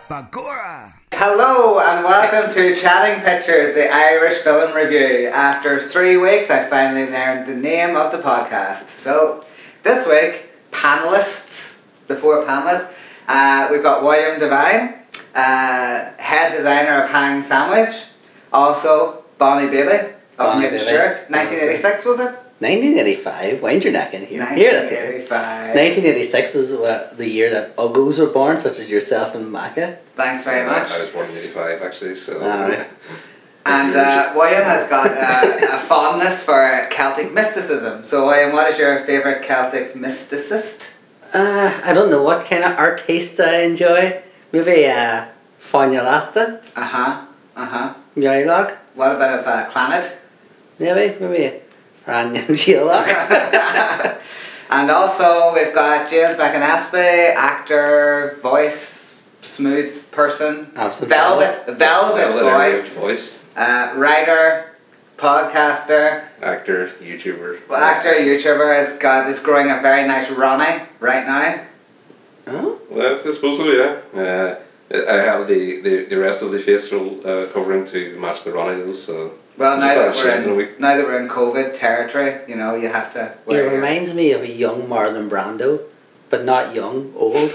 Bagora! Hello and welcome to Chatting Pictures, the Irish film review. After 3 weeks, I finally learned the name of the podcast. So, this week, panellists, the 4 panellists, we've got William Devine, head designer of Hang Sandwich, also Bonnie Baby of Newton Shirt, 1986 was it? 1985, wind your neck in here. 1985. 1986 was the year that Uggos were born, such as yourself and Maka. Thanks very much. I was born in 85 actually, so... Alright. And William has got a fondness for Celtic mysticism. So William, what is your favourite Celtic mysticist? I don't know what kind of artiste I enjoy. Maybe Fáinne Lasta. Gaelog. What about Clannad? Maybe Rania Sheila. And also we've got James McAnaspey, actor, voice, smooth person, velvet voice, writer, podcaster, actor, YouTuber. Well, actor, YouTuber is growing a very nice Ronnie right now. Oh? Well, I suppose so, yeah. I have the rest of the facial covering to match the Ronnie though, so... Well, now that we're in COVID territory, you know, you have to wear... It reminds me of a young Marlon Brando, but not young, old.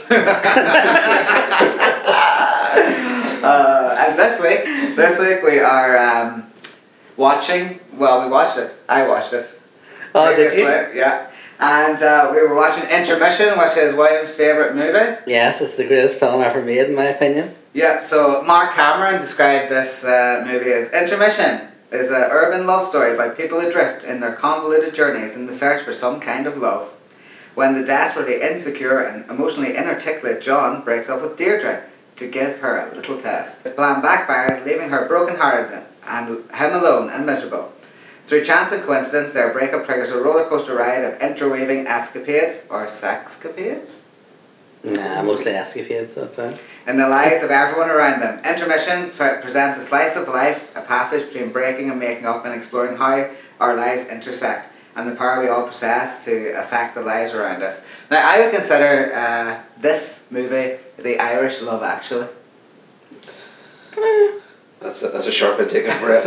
And this week we are watching, well, we watched it, I watched it. Oh, did you? Yeah. And we were watching Intermission, which is William's favourite movie. Yes, it's the greatest film ever made, in my opinion. Yeah, so Mark Cameron described this movie as Intermission is an urban love story about people adrift in their convoluted journeys in the search for some kind of love. When the desperately insecure and emotionally inarticulate John breaks up with Deirdre to give her a little test. His plan backfires, leaving her broken-hearted and him alone and miserable. Through chance and coincidence, their breakup triggers a rollercoaster ride of interweaving escapades or sexcapades. Nah, mostly escapades, that's it. In the lives of everyone around them. Intermission presents a slice of life, a passage between breaking and making up and exploring how our lives intersect and the power we all possess to affect the lives around us. Now, I would consider this movie the Irish Love Actually. That's a sharp intake of breath.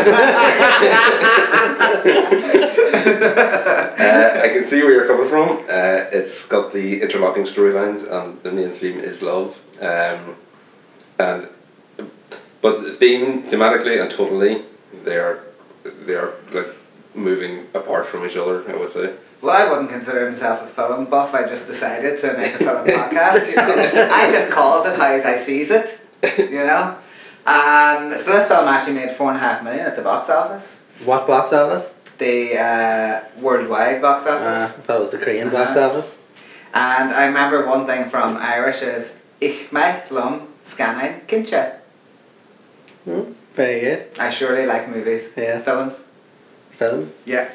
I can see where you're coming from. It's got the interlocking storylines and the main theme is love. But thematically and totally, they are like moving apart from each other, I would say. Well, I wouldn't consider myself a film buff. I just decided to make a film podcast. You know, I just calls it how I sees it. You know. So this film actually made $4.5 million at the box office. What box office? The worldwide box office. I thought it was the Korean box office. And I remember one thing from Irish is Ich mach lum scanning kincha. Very good. I surely like movies. Yeah. Films. Film? Yeah.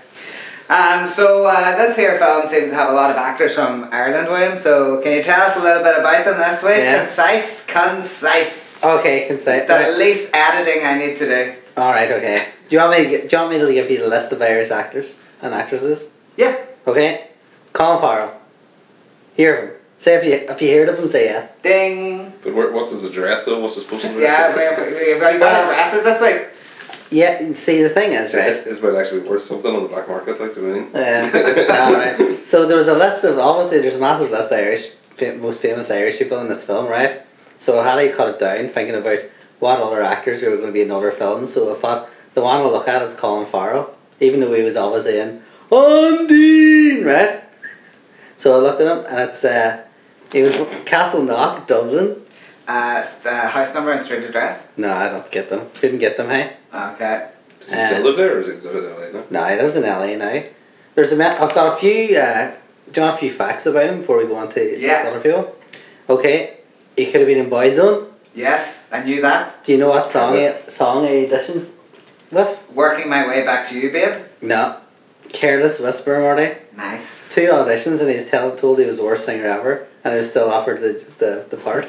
So this here film seems to have a lot of actors from Ireland, William. So can you tell us a little bit about them this week? Yeah. Concise. Okay, concise. The least editing I need to do. Alright, okay. Do you want me to give you the list of Irish actors and actresses? Yeah. Okay. Colin Farrell. Hear of him. Say if you heard of him, say yes. Ding. But what's his address though? What's his postal address? Yeah, we've already got addresses this week. Yeah, see the thing is, right? It's might actually be worth something on the black market, like, do you know what I mean? Yeah. Alright. So there was a list of, obviously there's a massive list of most famous Irish people in this film, right? So how do you cut it down, thinking about what other actors are going to be in other films? So I thought the one to look at is Colin Farrell, even though he was obviously in Undine, right? So I looked at him, and it's he was Castleknock, Dublin. House number and street address? No, I don't get them. Couldn't get them, hey? Okay. Does he still live there, or is he live in LA now? No, he lives in LA now. I've got a few, do you want a few facts about him before we go on to other people? Okay, he could have been in Boyzone. Yes, I knew that. Do you know what song he auditioned with? Working My Way Back to You, babe. No. Careless Whisper, Marty. Nice. 2 auditions and he was told he was the worst singer ever, and he was still offered the part.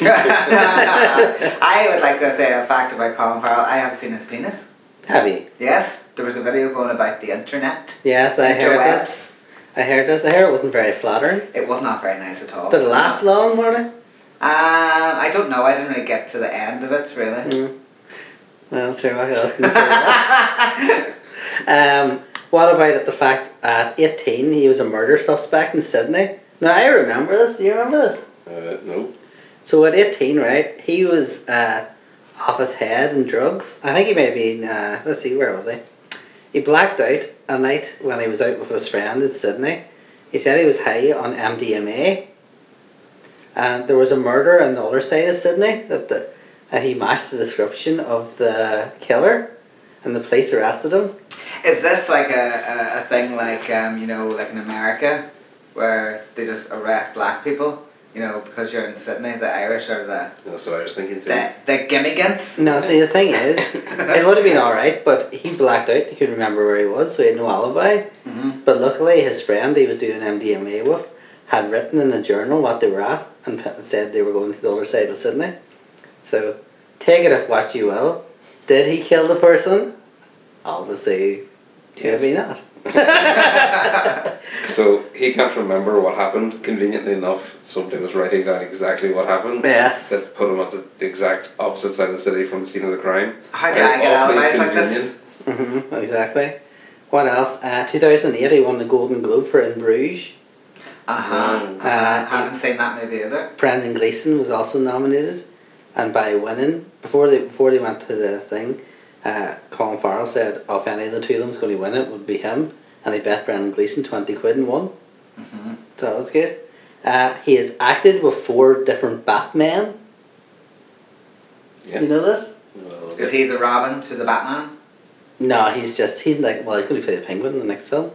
I would like to say a fact about Colin Farrell. I have seen his penis. Have you? Yes, there was a video going about the internet. Yes, I heard this. I heard it wasn't very flattering. It was not very nice at all. Did it last long, Marty? I don't know. I didn't really get to the end of it, really. Well, sure, what else can you say? What about the fact at 18 he was a murder suspect in Sydney? Now, I remember this. Do you remember this? No. So at 18, right, he was off his head in drugs. I think he may have been, let's see, where was he? He blacked out a night when he was out with his friend in Sydney. He said he was high on MDMA. And there was a murder on the other side of Sydney and he matched the description of the killer, and the police arrested him. Is this like a thing like, like in America, where they just arrest black people, because you're in Sydney, the Irish are That's what I was thinking too. the gimmigants? No, see, the thing is, it would have been alright, but he blacked out, he couldn't remember where he was, so he had no alibi. Mm-hmm. But luckily, his friend he was doing MDMA with had written in a journal what they were at, and said they were going to the other side of Sydney. So, take it if what you will. Did he kill the person? Obviously, maybe not. So he can't remember what happened. Conveniently enough, somebody was writing down exactly what happened. Yes. That put him at the exact opposite side of the city from the scene of the crime. How do I get Awfully alibis like this? convenient. Exactly. What else? 2008 he won the Golden Globe for In Bruges. Haven't seen that movie either. Brendan Gleeson was also nominated, and by winning, before they went to the thing, Colin Farrell said, if any of the two of them was going to win, it would be him, and he bet Brendan Gleeson 20 quid and won. Mm-hmm. So that was good. He has acted with 4 different Batmen. Yeah. You know this? Well, Is he the Robin to the Batman? No, he's going to play the Penguin in the next film.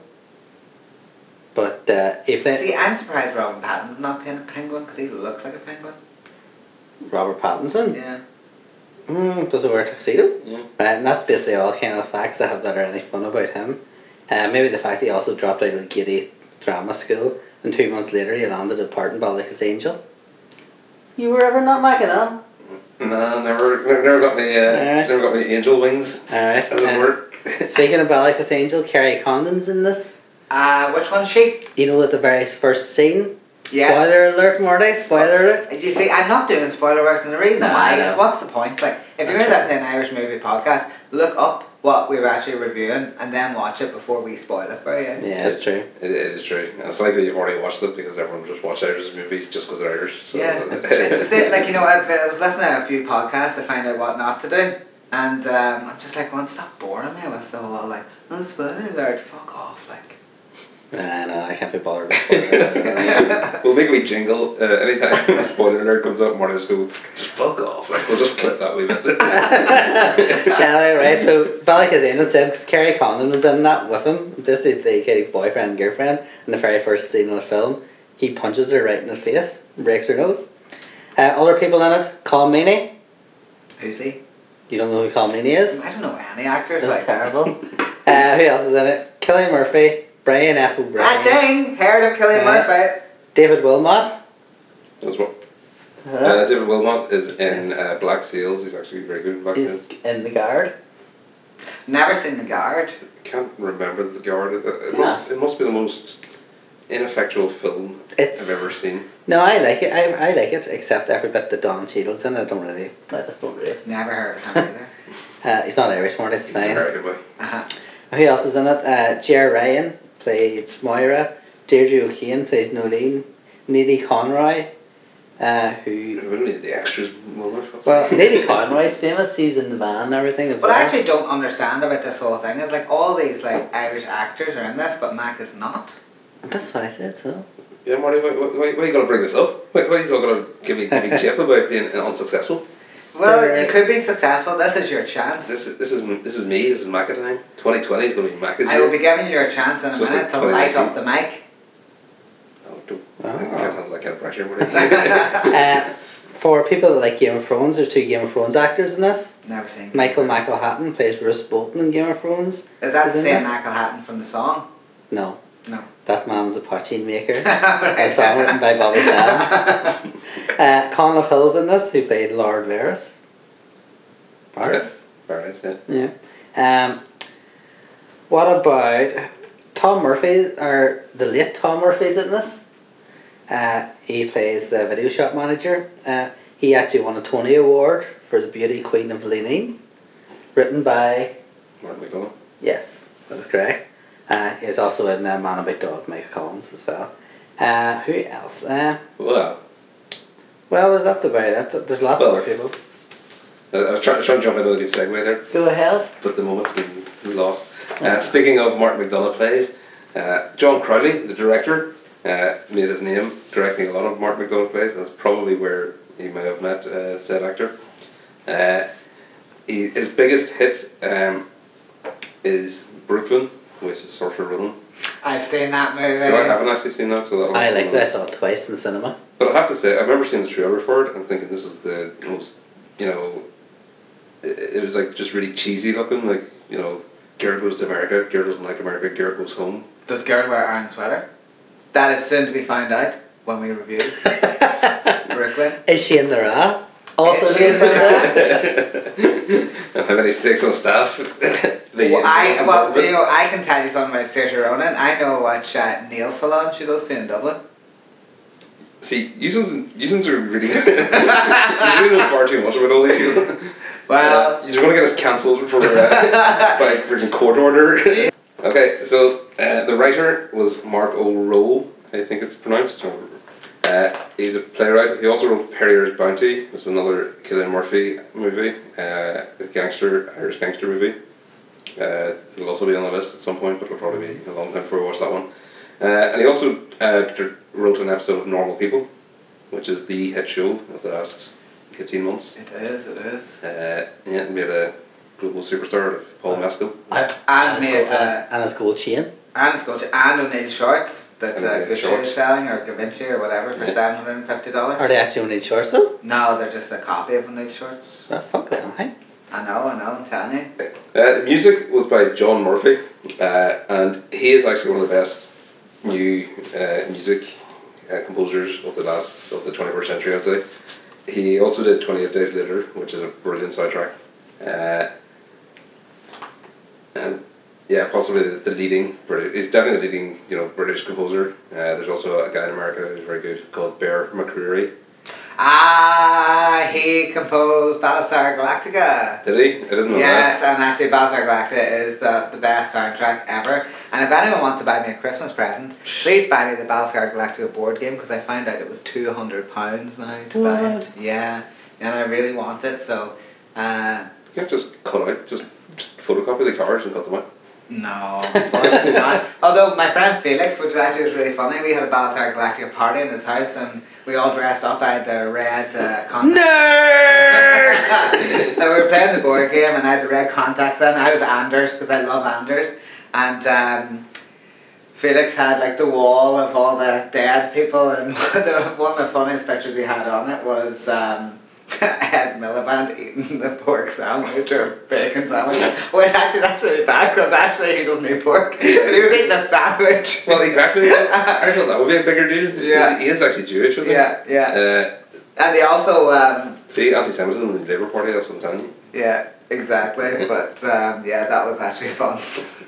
But he played See, I'm surprised Robin Pattinson's not playing a penguin, because he looks like a penguin. Robert Pattinson. Yeah. Does he wear a tuxedo? Yeah. And that's basically all kind of facts I have that are any fun about him. Maybe the fact he also dropped out of the Giddy drama school, and 2 months later he landed a part in Ballycus Angel. You were ever not Mackinac? Nah, never got me. Never got me angel wings. Alright. As it were. Speaking of Ballycus Angel, Kerry Condon's in this. Which one's she? You know, at the very first scene. Yes. Spoiler alert, Morty. Spoiler alert. You see, I'm not doing spoiler works, and the reason No, why I know. is what's the point? Like, if you're That's listening to an Irish movie podcast, look up what we were actually reviewing and then watch it before we spoil it for you. Yeah, it's true. It is true. And it's likely you've already watched it because everyone just watches Irish movies just because they're Irish. So Yeah, it's the same. Like, I was listening to a few podcasts to find out what not to do, and I'm just like, stop boring me with the whole like, no spoiler alert, fuck off, like. No, I can't be bothered with spoiler. We'll make a wee jingle anytime a spoiler alert comes up. Marty just go, just fuck off. Like, we'll just clip that wee bit. Yeah, right. So Ballycus Angel said because Kerry Condon was in that with him. This is the kind of boyfriend and girlfriend in the very first scene of the film. He punches her right in the face, and breaks her nose. Other people in it: Colm Meaney. Who's he? You don't know who Colm Meaney is? I don't know any actors. That's like terrible. Who else is in it? Cillian Murphy, Brian F. O'Brien. Ah, dang! Heard of Cillian Murphy. David Wilmot. That's what. David Wilmot is in Black Sails. He's actually very good in Black Sails. He's in The Guard. Never seen The Guard. I can't remember The Guard. It must be the most ineffectual film I've ever seen. No, I like it. I like it, except every bit that Don Cheadle's in. I just don't really. Never heard of him either. He's not Irish, Morty. It's fine. Very good boy. Who else is in it? Jer Ryan plays Moira. Deirdre O'Kane plays Nolene. Neely Conroy, who... We don't need the extras. Well, Neely Conroy's famous. She's in the van and everything as What well. I actually don't understand about this whole thing is like all these like Irish actors are in this, but Mac is not. That's what I said, so. Yeah, Marty, why are you going to bring this up? Why are you not going to give me chip about being unsuccessful? Well, you could be successful. This is your chance. This is me. This is Maca time. 2020 is going to be Maca's year. I will be giving you your chance in a Just minute like to light 2019. up the mic. Oh, don't. I can't handle that kind of pressure, Marty. For people that like Game of Thrones, there's 2 Game of Thrones actors in this. Never seen. Michael McElhatton plays Roose Bolton in Game of Thrones. Is that the in same this. Michael Hatton from the song? No. No. That man was a poaching maker. A song written by Bobby Sands. Conleth Hill's in this, who played Lord Varys. Varys? Varys, yeah. Yeah. What about Tom Murphy, or the late Tom Murphy's in this? He plays the video shop manager. He actually won a Tony Award for The Beauty Queen of Lenin, written by... Martin McDonagh. Yes, that's correct. He's also in Man and Big Dog, Michael Collins as well. Who else? Well, that's about it. There's lots of other people. I was trying to jump into a good segue there, Go ahead. but the moment's been lost. Speaking of Martin McDonagh plays, John Crowley, the director, made his name directing a lot of Martin McDonagh plays. That's probably where he may have met said actor. His biggest hit is Brooklyn, which is Saoirse Ronan. I've seen that movie. So I haven't actually seen that, so I liked it. I saw it twice in the cinema. But I have to say, I remember seeing the trailer for it and thinking this is the most, it was like just really cheesy looking, like, Garrett goes to America, Garrett doesn't like America, Garrett goes home. Does Garrett wear iron sweater? That is soon to be found out when we review Brooklyn. Is she in the Ra? Also Is being she- found out? And how many sticks on staff? I can tell you something about Saoirse Ronan. I know what nail salon she goes to in Dublin. See, you are really you really know far too much about all these people. Well, you're going to get us cancelled for by freaking court order. Okay, so the writer was Mark O'Rourke, I think it's pronounced. He's a playwright. He also wrote Perrier's Bounty, which is another Cillian Murphy movie, a Irish gangster movie. It'll also be on the list at some point, but it'll probably be a long time before we watch that one. And he also wrote an episode of Normal People, which is the hit show of the last 18 months. it is. Yeah, made a global superstar of Paul Mescal. And made and his gold chain. and it's got and O'Neill shorts that O'Neill Gucci shorts. is selling, or Givenchy or whatever, for $750. Are they actually only shorts though? No, they're just a copy of O'Neill shorts. Oh, fuck them, hey? I know, I'm telling you. The music was by John Murphy, and he is actually one of the best new music composers of the 21st century, I'd say. He also did 28 Days Later, which is a brilliant soundtrack. And yeah, possibly the leading British. He's definitely the leading, British composer. There's also a guy in America who's very good called Bear McCreary. He composed Battlestar Galactica. Did he? I didn't know Yes, and actually Battlestar Galactica is the best soundtrack ever. And if anyone wants to buy me a Christmas present, please buy me the Battlestar Galactica board game, because I found out it was £200 now to buy it. Yeah, and I really want it, so... You can't just cut out, just photocopy the cards and cut them out. No, unfortunately not. Although my friend Felix, which actually was really funny, we had a Battlestar Galactica party in his house and we all dressed up. I had the red contacts. And we were playing the board game and I had the red contacts on. I was Anders because I love Anders. And Felix had like the wall of all the dead people, and one of the funniest pictures he had on it was Ed Miliband eating the pork sandwich or bacon sandwich. Well, actually, that's really bad because actually he doesn't eat pork, but he was eating a sandwich. Well, exactly. I thought that would be a bigger deal. Yeah. He is actually Jewish, isn't he? Yeah. And he also See, anti-Semitism in the Labour Party, that's what I'm telling you. yeah, exactly. But yeah, that was actually fun.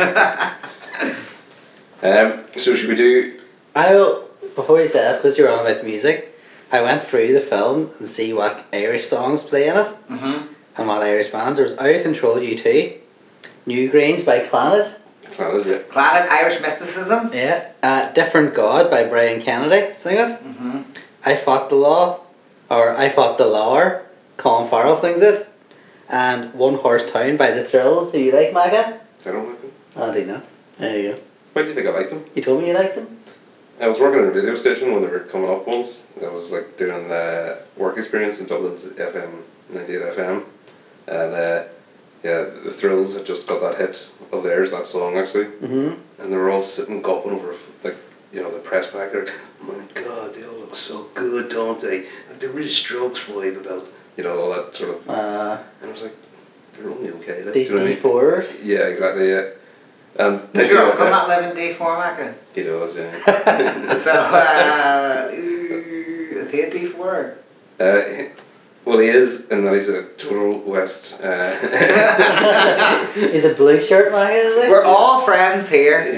So should we do... Before you say that, because you're on about music, I went through the film and see what Irish songs play in it, and what Irish bands. There was Out of Control U2, Newgrange by Clannad. Clannad, yeah. Planet Irish Mysticism. Yeah. Different God by Brian Kennedy, sing it. I Fought the Law, or I Fought the Law, Colin Farrell sings it. And One Horse Town by The Thrills. Do you like, Maga? I don't like them. Oh, do you know? There you go. Why do you think I like them? You told me you liked them. I was working at a radio station when they were coming up once. I was like doing work experience in Dublin's FM, 98 FM. And yeah, The Thrills had just got that hit of theirs, that song actually. And they were all sitting gawping over, like, the press back there. My God, they all look so good, don't they? Like, they're really Strokes vibe about, all that sort of... and I was like, they're only okay. Like, do you know what I mean? D4s. Yeah, exactly, yeah. Does your uncle not live in D4, Macca? He does, yeah. So, is he a D4? Well, he is, and that he's a total West. He's a blue shirt, Maga, is he? We're all friends here.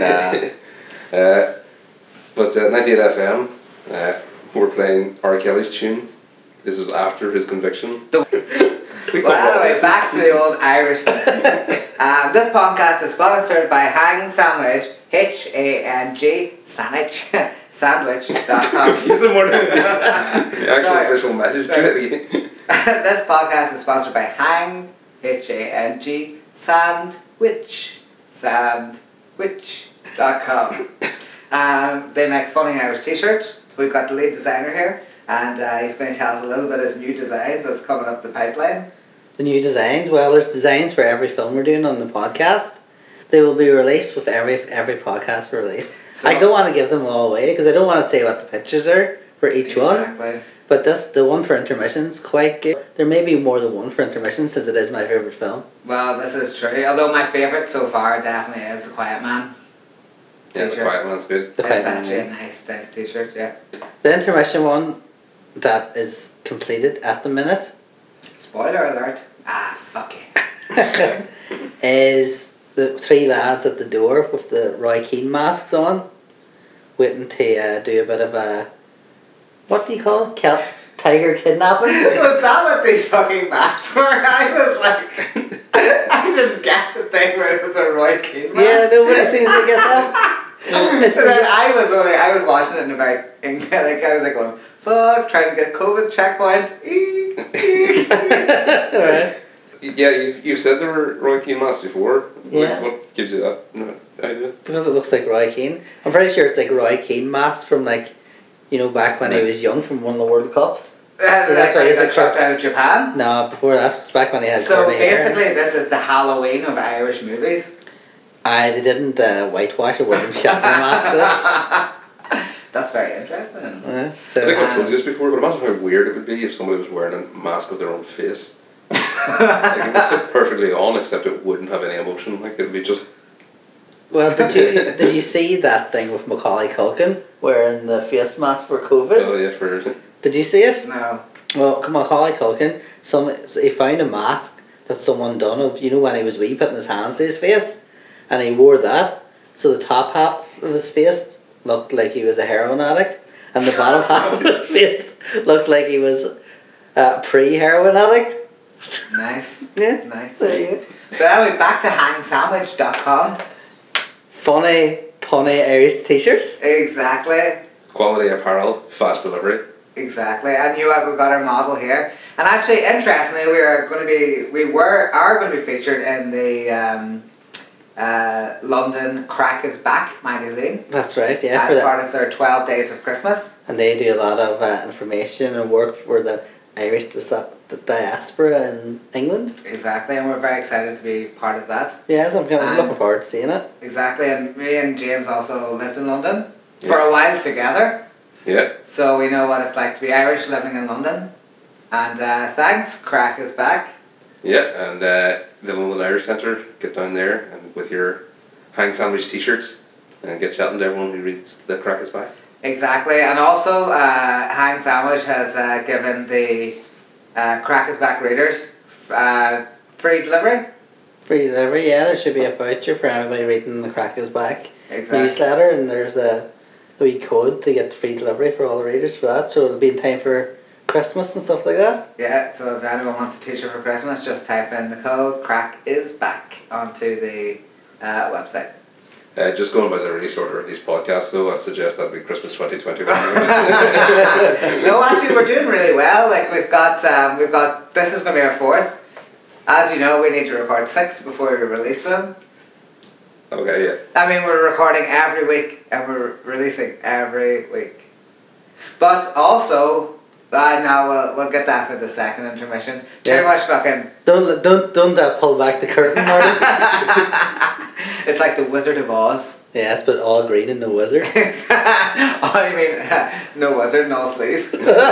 But 98 FM, we're playing R. Kelly's tune, This was after his conviction. Well, anyway, back to the old Irishness. This podcast is sponsored by Hang Sandwich, Hang Sandwich, sandwich.com. Confusing more than the actual official message. This podcast is sponsored by Hang, Hang, sandwich.com. They make funny Irish t-shirts. We've got the lead designer here, and he's going to tell us a little bit of his new designs that's coming up the pipeline. The new designs? Well, there's designs for every film we're doing on the podcast. They will be released with every podcast we release. So, I don't want to give them all away because I don't want to say what the pictures are for each one. But the one for Intermission's quite good. There may be more than one for Intermission since it is my favourite film. Well, this is true. Although my favourite so far definitely is The Quiet Man. Yeah, The Quiet Man's good. It's actually a nice t-shirt, yeah. The Intermission one that is completed at the minute. Spoiler alert. Fuck it. Is the three lads at the door with the Roy Keane masks on, waiting to do a bit of a, what do you call it? Tiger kidnapping? Was that what these fucking masks were? I was like, I didn't get the thing where it was a Roy Keane mask. Yeah, nobody seems to get that. I was watching it in a very, like, I was like going, fuck, trying to get COVID checkpoints. Right. Yeah, you said there were Roy Keane masks before. Yeah. What gives you that idea? Because it looks like Roy Keane. I'm pretty sure it's like Roy Keane mask from back when he was young from one of the World Cups. That's why he's like trucked out of Japan? No, before that, it's back when he had So basically hair. this is the Halloween of Irish movies? They didn't whitewash a William Shatner mask. That's very interesting. So, I think I've told you this before, but imagine how weird it would be if somebody was wearing a mask of their own face. Like, it would fit perfectly on, except it wouldn't have any emotion. Like, it would be just... Well, did you see that thing with Macaulay Culkin wearing the face mask for COVID? Oh yeah, for... Did you see it? No. Well, Macaulay Culkin, he found a mask that someone done of, when he was wee, putting his hands to his face, and he wore that, so the top half of his face looked like he was a heroin addict, and the bottom half of his face looked like he was a pre-heroin addict. Nice. Yeah. Nice. There you go. But anyway, back to hangsandwich.com. Funny, punny Irish t-shirts. Exactly. Quality apparel, fast delivery. Exactly. And we've got our model here. And actually, interestingly, we are going to be featured in the London Crack is Back magazine. That's right, yeah. As part of their 12 Days of Christmas. And they do a lot of information and work for the Irish diaspora in England. Exactly, and we're very excited to be part of that. Yeah, so I'm kind of looking forward to seeing it. Exactly, and me and James also lived in London for a while together. Yeah. So we know what it's like to be Irish living in London. And thanks, Crack is Back. Yeah, and the London Irish Centre, get down there and with your Hang Sandwich t-shirts and get chatting to everyone who reads The Crack is Back. Exactly, and also Hang Sandwich has given the Crack is Back readers free delivery. Free delivery, yeah. There should be a voucher for anybody reading the Crack is Back newsletter, and there's a wee code to get free delivery for all the readers for that, so it'll be in time for Christmas and stuff like that. Yeah, so if anyone wants a t-shirt for Christmas, just type in the code Crack is Back onto the website. Just going by the release order of these podcasts, though, I'd suggest that'd be Christmas 2021. No, actually, we're doing really well. Like we've got. This is going to be our 4th. As you know, we need to record 6 before we release them. Okay, yeah. I mean, we're recording every week and we're releasing every week. But also, no, we'll get that for the second intermission. Too much fucking. Don't pull back the curtain, Martin. It's like the Wizard of Oz. Yes, but all green and no wizard. I mean, no wizard, no sleeve.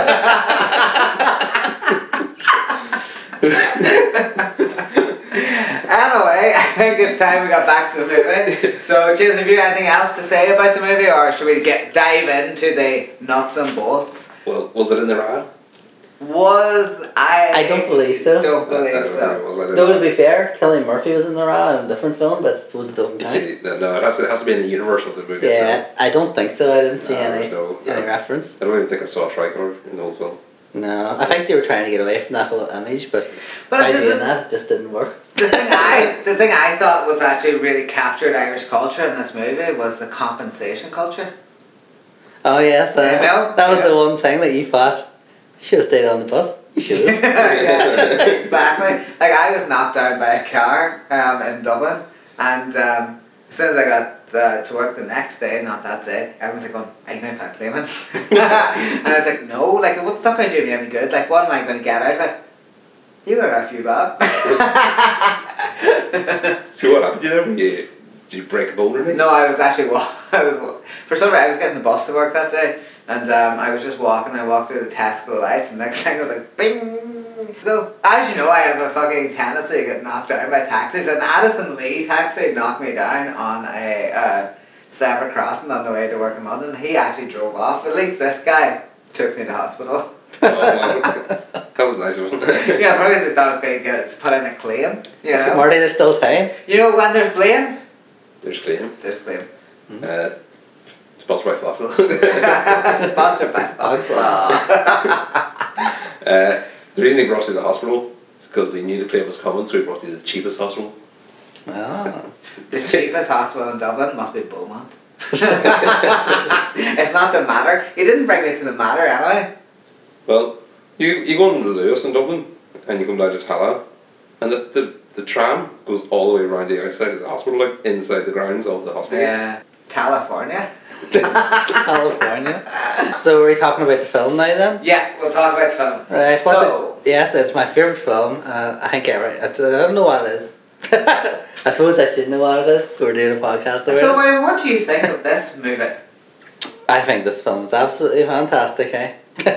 Anyway, I think it's time we got back to the movie. So, James, have you anything else to say about the movie, or should we dive into the nuts and bolts? Well, was it in the Ryan? I don't believe so. Don't believe so. No, to be fair, Cillian Murphy was in the Raw in a different film, but it doesn't count. No, it has to be in the universe of the movie. Yeah, so. I don't think so. I didn't see any reference. I don't even think I saw a tricolor in the old film. No, I think they were trying to get away from that whole image, but But by it's doing the- that, it just didn't work. The thing I thought was actually really captured Irish culture in this movie was the compensation culture. Oh yes, You know? that was Yeah. the one thing that you thought, you should have stayed on the bus. You should have. Yeah, exactly. Like I was knocked down by a car in Dublin, and as soon as I got to work the next day, not that day, everyone's like going, "Are you going to start claiming?" And I was like, "No, like what's not going to do me any good? Like what am I going to get out of it?" You got a few bob. So what happened? Did you break a bone or anything? No, I was actually for some reason I was getting the bus to work that day, and I was just walking. I walked through the Tesco lights, and next thing I was like, bing. So as you know, I have a fucking tendency to get knocked down by taxis. An Addison Lee taxi knocked me down on a separate crossing on the way to work in London. He actually drove off. At least this guy took me to hospital. Oh, wow. That was nice, wasn't it? Yeah, probably because I thought I was going to get put in a claim. You know, Marty, there's still time. you know when there's blame, There's claim. there's blame. Sponsored by Fossil. Sponsored by Fox Law. The reason he brought you to the hospital is because he knew the claim was coming, so he brought you to the cheapest hospital. Ah. The cheapest hospital in Dublin must be Beaumont. It's not the Mater. He didn't bring me to the Mater anyway. Well, you go on to Lewis in Dublin, and you come down to Tallaght, and the tram goes all the way around the outside of the hospital, like inside the grounds of the hospital. Yeah. California. California. So are we talking about the film now then? Yeah, we'll talk about the film. Right. So, Yes, it's my favourite film. I think I don't know what it is. I suppose I should know what it is. We're doing a podcast about so it. Wayne, what do you think of this movie? I think this film is absolutely fantastic, eh?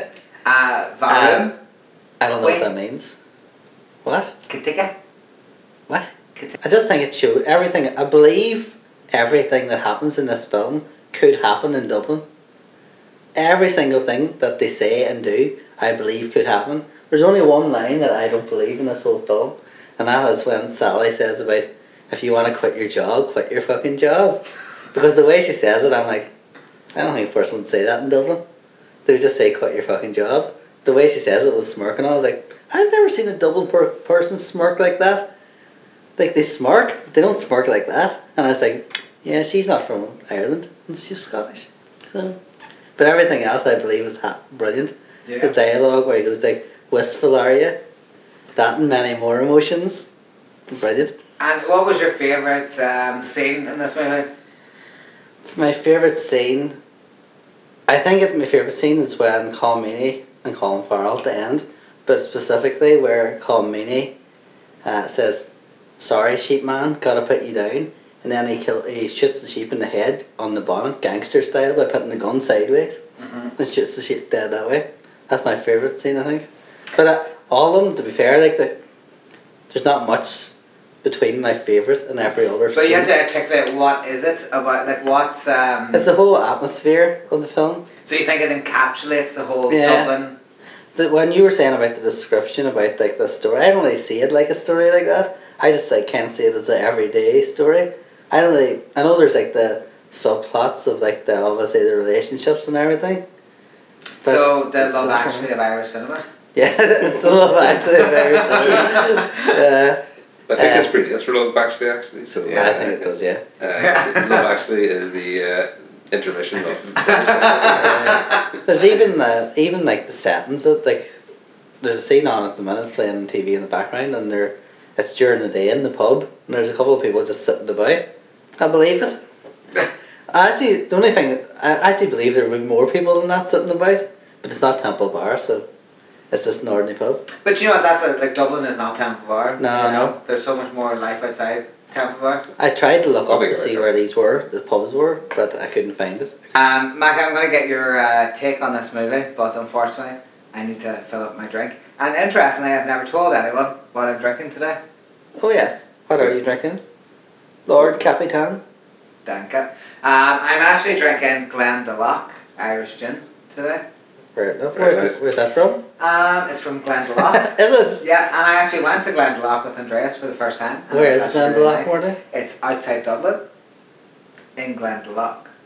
Varun, I don't know Wait. what that means. What? Katika. What? I just think it showed everything. I believe everything that happens in this film could happen in Dublin. Every single thing that they say and do, I believe could happen. There's only one line that I don't believe in this whole film, and that is when Sally says about, if you want to quit your job, quit your fucking job. Because the way she says it, I'm like, I don't think a person would say that in Dublin. They would just say quit your fucking job. The way she says it was smirking. I was like, I've never seen a Dublin person smirk like that. Like, they smirk, but they don't smirk like that. And I was like, yeah, she's not from Ireland, and she's Scottish. So, but everything else I believe was brilliant. Yeah. The dialogue where he goes like, wistful are you? That and many more emotions. Brilliant. And what was your favourite scene in this movie? My favourite scene, I think my favourite scene is when Colm Meaney and Colin Farrell at the end, but specifically where Colm Meaney says, sorry sheep man, gotta put you down, and then he shoots the sheep in the head on the bonnet, gangster style, by putting the gun sideways, and shoots the sheep dead that way. That's my favourite scene, I think. But all of them, to be fair, like there's not much between my favourite and every other But scene. you have to articulate what is it about, like what's It's the whole atmosphere of the film. so you think it encapsulates the whole Yeah. Dublin? When you were saying about the description about like the story, I don't really see it like a story like that. I just like can't see it as an everyday story. I don't really. I know there's like the subplots of like the obviously the relationships and everything. But So the it's Love not- Actually of Irish cinema. Yeah, it's the Love Actually very similar. I think it's pretty. That's for Love Actually. So Yeah, I think it does. Yeah. Love Actually is the intermission of. There's even like the settings of like there's a scene on at the minute playing on TV in the background, and it's during the day in the pub, and there's a couple of people just sitting about. I believe it. The only thing I actually believe there would be more people than that sitting about, but it's not Temple Bar, so it's just an ordinary pub. But you know what, that's like Dublin is not Temple Bar. No, you know? no. There's so much more life outside Temple Bar. I tried to look I'll up be to right see there. where these were, the pubs were, but I couldn't find it. Mac, I'm going to get your take on this movie, but unfortunately, I need to fill up my drink. And interestingly, I've never told anyone what I'm drinking today. Oh yes, what are you drinking? Lord Capitan? Danke. I'm actually drinking Glendalough Irish gin today. Where's nice. where's that from? It's from Glendalough. Is it? Yeah, and I actually went to Glendalough with Andreas for the first time. and Where it is was actually really Glendalough, nice. Morty? It's outside Dublin, in Glendalough.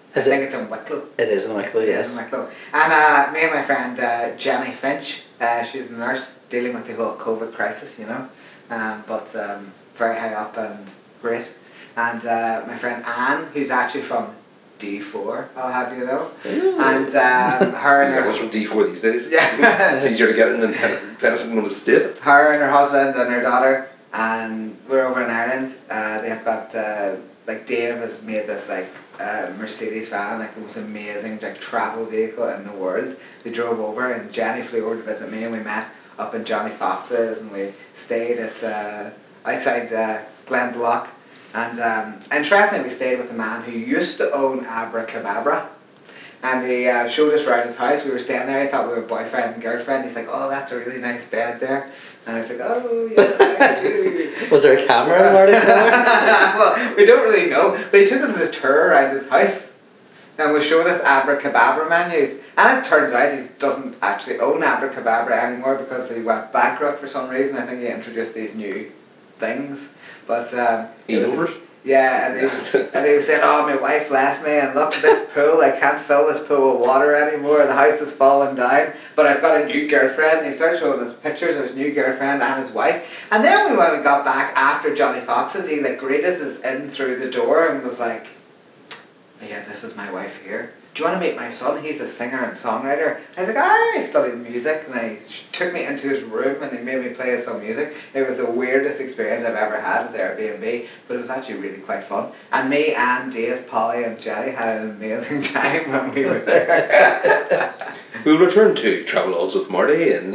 I think it's in Wicklow. It is in Wicklow, It yes. is in Wicklow. And me and my friend Jenny Finch, she's a nurse dealing with the whole COVID crisis, you know, but very high up and great. And my friend Anne, who's actually from D4, I'll have you know. And her and That her... was from D4 these days. Yeah. It's easier to get in than Peniston on the state. Her and her husband and her daughter, and we're over in Ireland. They have got like Dave has made this like Mercedes van, like the most amazing like travel vehicle in the world. They drove over and Jenny flew over to visit me, and we met up in Johnny Fox's, and we stayed at outside Glendalough. And interestingly, we stayed with a man who used to own Abracababra. And he showed us around his house. We were staying there. He thought we were boyfriend and girlfriend. He's like, "Oh, that's a really nice bed there." And I was like, "Oh, yeah." Was there a camera in Marty's somewhere? Well, we don't really know. But he took us a tour around his house. And was showing us Abracababra menus. And it turns out he doesn't actually own Abracababra anymore because he went bankrupt for some reason. I think he introduced these new things. But E-numbers? yeah, and he was saying, "Oh, my wife left me, and look at this pool. I can't fill this pool with water anymore. The house is falling down. But I've got a new girlfriend." And he started showing us pictures of his new girlfriend and his wife. And then when we got back after Johnny Fox's, he like greeted us in through the door and was like, "Yeah, this is my wife here. Do you want to meet my son? He's a singer and songwriter." I was like, "I studied music," and he took me into his room and he made me play some music. It was the weirdest experience I've ever had with Airbnb, but it was actually really quite fun. And me and Dave, Polly and Jenny had an amazing time when we were there. We'll return to Travelodge with Marty and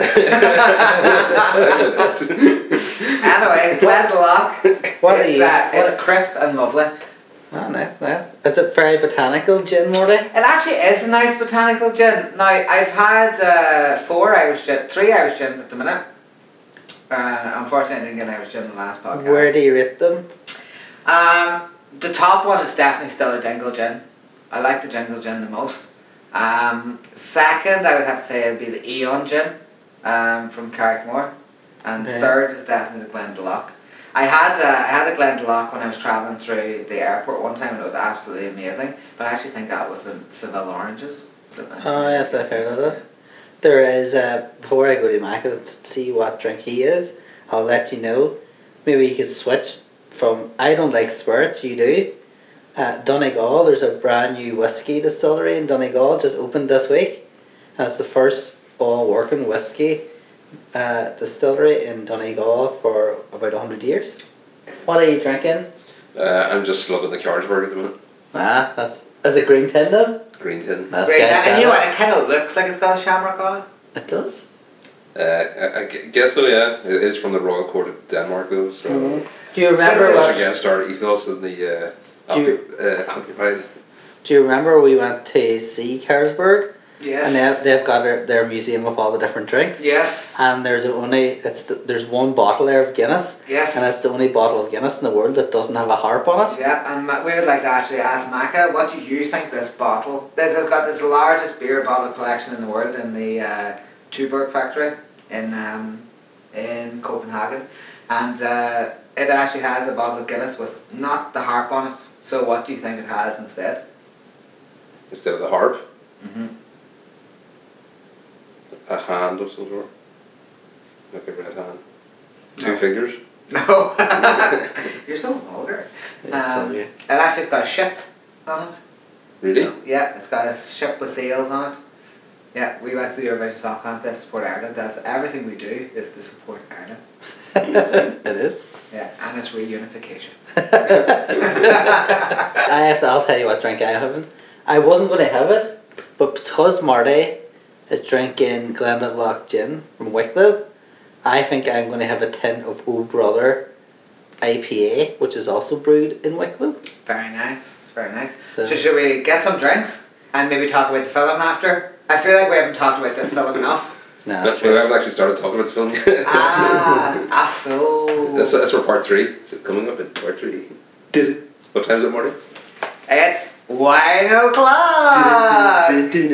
Anyway, Glendalough. What are you? It's crisp and lovely. Oh, nice, nice. Is it very botanical gin, Morty? It actually is a nice botanical gin. Now, I've had 3 Irish gins at the minute. Unfortunately, I didn't get an Irish gin in the last podcast. Where do you rate them? The top one is definitely still a Dingle gin. I like the Dingle gin the most. Second, I would have to say it'd be the Eon gin from Carrickmore. And Okay. third is definitely the Glendalough. I had a Glendalough when I was travelling through the airport one time, and it was absolutely amazing. But I actually think that was the Seville oranges. Oh, yes, I've heard of that. There is, before I go to Macca to see what drink he is, I'll let you know. Maybe you could switch from, I don't like spirits, you do. Donegal, there's a brand new whiskey distillery in Donegal, just opened this week. And it's the first all working whiskey distillery in Donegal for about 100 years. What are you drinking? I'm just loving the Carlsberg at the minute. That's a green tin though? Green tin. That's Great, Sky and you know Sky. what? It kind of looks like it's got Shamrock on it. It does. I guess so, yeah. It is from the Royal Court of Denmark, though. So Do you remember This is what? against our ethos in the occupied. Do you remember we went to see Carlsberg? Yes. And they've got their museum of all the different drinks. Yes. And they're the only there's one bottle there of Guinness. Yes. And it's the only bottle of Guinness in the world that doesn't have a harp on it. Yeah, and we would like to actually ask Macca, what do you think this bottle... It's got this largest beer bottle collection in the world in the Tuborg factory in Copenhagen. And it actually has a bottle of Guinness with not the harp on it. So what do you think it has instead? Instead of the harp, Mm-hmm. a hand of some sort. Like a red hand. No. 2 fingers. No. You're so vulgar. So, yeah. It actually's got a ship on it. Really? Yeah, it's got a ship with sails on it. Yeah, we went to the Eurovision Song Contest to support Ireland. That's everything we do is to support Ireland. It is. Yeah, and it's reunification. I'll tell you what drink I'm having. I wasn't going to have it, but because Marty is drinking Glendalough gin from Wicklow, I think I'm going to have a tin of O Brother IPA, which is also brewed in Wicklow. Very nice, very nice. So- So should we get some drinks and maybe talk about the film after? I feel like we haven't talked about this film enough. No, No, that's we true. haven't actually started talking about the film yet. So... That's for part 3. It's coming up in part 3. What time is it, Marty? It's Wine O'Clock!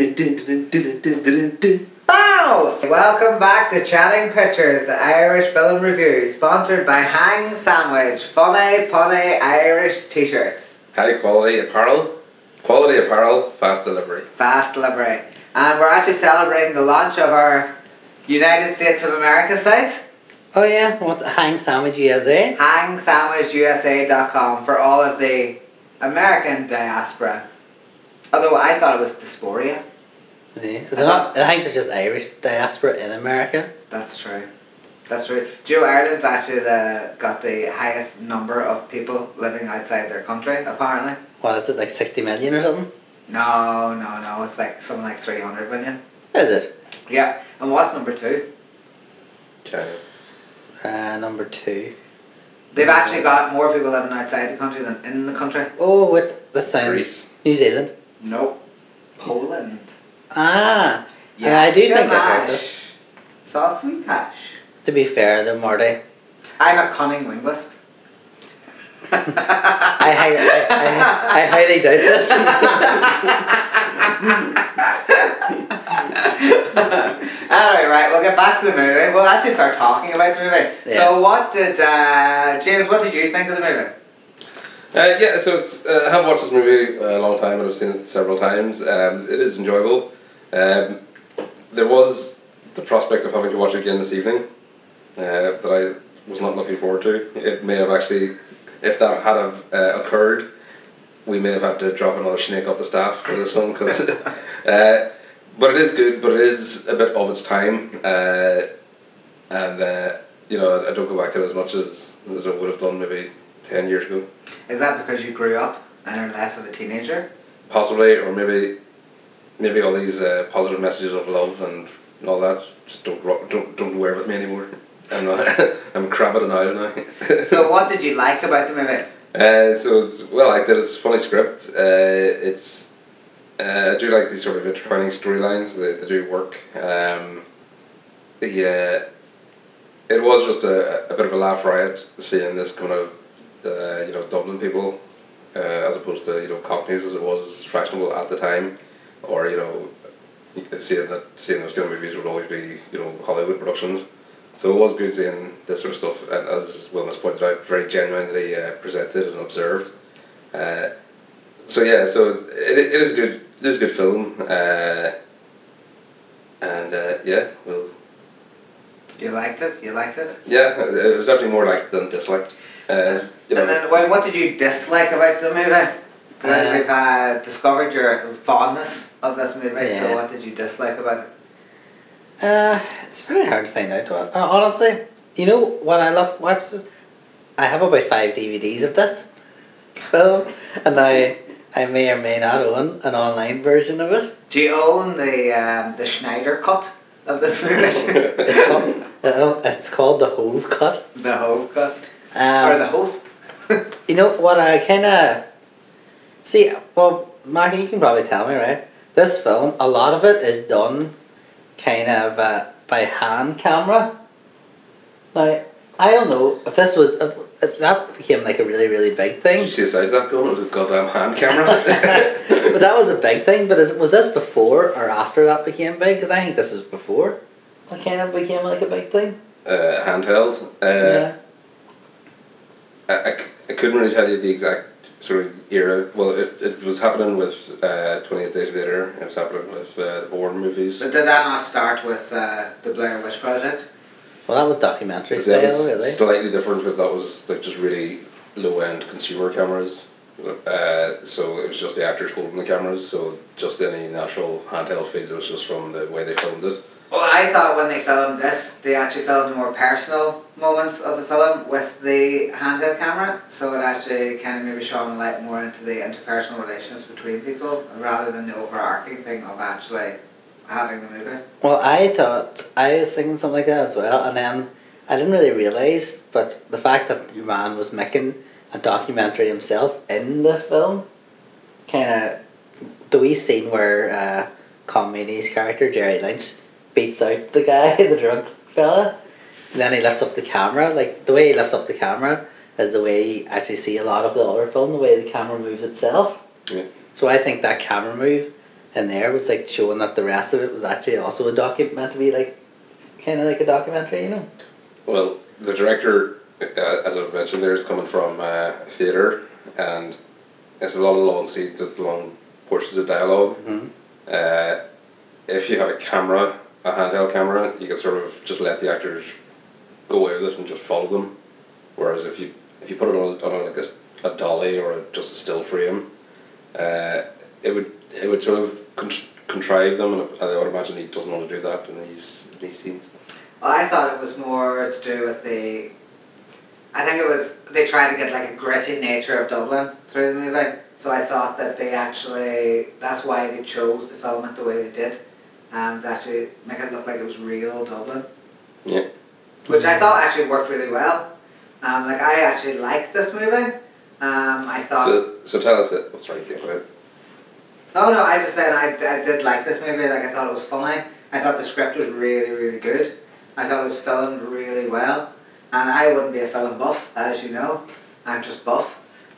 Bow! Welcome back to Chatting Pictures, the Irish film review, sponsored by Hang Sandwich, funny punny Irish t-shirts. High quality apparel Quality apparel, fast delivery. Fast delivery. And we're actually celebrating the launch of our United States of America site. Oh yeah, what's Hang Sandwich USA? HangSandwichUSA.com for all of the American diaspora. Although I thought it was diaspora. Yeah. Is it not? I think they're just Irish diaspora in America. That's true. That's true. Do you know Ireland's actually got the highest number of people living outside their country, apparently? What is it, like 60 million or something? No. It's like something like 300 million. Is it? Yeah. And what's number 2? China. Number 2. They've actually got more people living outside the country than in the country. Oh, with the sounds. Greece. New Zealand. Nope. Poland. Ah. Yeah, I do think I heard this. Sauce sweet hash. To be fair, the Marty. I'm a cunning linguist. I highly doubt this. Alright, right, we'll get back to the movie. We'll actually start talking about the movie. Yeah. So what did, James, what did you think of the movie? Yeah, so it's, I have watched this movie a long time and I've seen it several times. It is enjoyable. There was the prospect of having to watch it again this evening that I was not looking forward to. It may have actually, if that had have, occurred, we may have had to drop another snake off the staff for this one. Cause, but it is good, but it is a bit of its time. And you know, I don't go back to it as much as I would have done maybe 10 years ago. Is that because you grew up and are less of a teenager? Possibly, or maybe all these positive messages of love and all that just don't wear with me anymore. I'm a crab at an owl now. So what did you like about the movie? So it's well acted. It's a funny script. I do like these sort of intertwining storylines. They do work. It was just a bit of a laugh riot seeing this coming out of Dublin people, as opposed to Cockneys as it was fashionable at the time, or seeing those kind of movies would always be Hollywood productions. So it was good seeing this sort of stuff, and as Wilmus pointed out, very genuinely presented and observed. So it is good. It is a good film, well. You liked it? Yeah, it was definitely more liked than disliked. And then, what did you dislike about the movie? Because we've discovered your fondness of this movie, Yeah. so what did you dislike about it? It's very hard to find out what. Honestly, what I watched? I have about 5 DVDs of this film, and I may or may not own an online version of it. Do you own the Schneider cut of this movie? It's called the Hove Cut. The Hove cut? Or the host? What I kind of see. Well, Mackie, you can probably tell me, right? This film, a lot of it is done kind of by hand camera. Now, I don't know if this was if that became like a really, really big thing. Did you see the size of that gun? It was a goddamn hand camera. But that was a big thing. But was this before or after that became big? Because I think this was before it kind of became like a big thing. Handheld. Yeah. I couldn't really tell you the exact sort of era. Well, it was happening with 28 Days Later. It was happening with the Bourne movies. But did that not start with the Blair Witch Project? Well, that was documentary But style, that was really. slightly different because that was like just really low-end consumer cameras. So it was just the actors holding the cameras. So just any natural handheld feel was just from the way they filmed it. Well, I thought when they filmed this, they actually filmed the more personal moments of the film with the handheld camera. So it actually kind of maybe shone a light more into the interpersonal relations between people rather than the overarching thing of actually having the movie. Well, I thought I was thinking something like that as well, and then I didn't really realise, but the fact that your man was making a documentary himself in the film, kind of the wee scene where Colm Meaney's character Jerry Lynch beats out the guy, the drunk fella, and then he lifts up the camera. Like the way he lifts up the camera is the way you actually see a lot of the other film, the way the camera moves itself. Yeah. So I think that camera move in there was like showing that the rest of it was actually also meant to be like kind of like a documentary, Well, the director, as I've mentioned, there is coming from theatre, and it's a lot of long scenes with long portions of dialogue. Mhm. If you have a handheld camera, you can sort of just let the actors go away with it and just follow them. Whereas if you put it on like a dolly or just a still frame, it would sort of contrive them, and I would imagine he doesn't want to do that in these scenes. Well, I thought it was more to do with I think it was, they tried to get like a gritty nature of Dublin through the movie. So I thought that that's why they chose to film it the way they did. To actually make it look like it was real Dublin. Yeah. Which I thought actually worked really well. I actually liked this movie. I thought... So tell us it. What's right, go ahead. No, I just said I did like this movie. Like, I thought it was funny. I thought the script was really, really good. I thought it was filmed really well. And I wouldn't be a film buff, as you know. I'm just buff.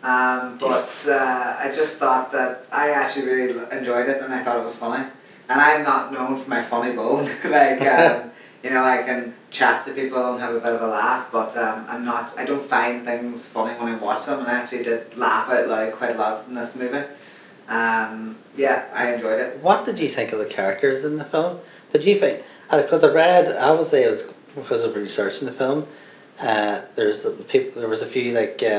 I just thought that I actually really enjoyed it, and I thought it was funny. And I'm not known for my funny bone. I can chat to people and have a bit of a laugh, but I don't find things funny when I watch them, and I actually did laugh out loud quite a lot in this movie. I enjoyed it. What did you think of the characters in the film? Did you think, because obviously it was because of researching the film, there was a few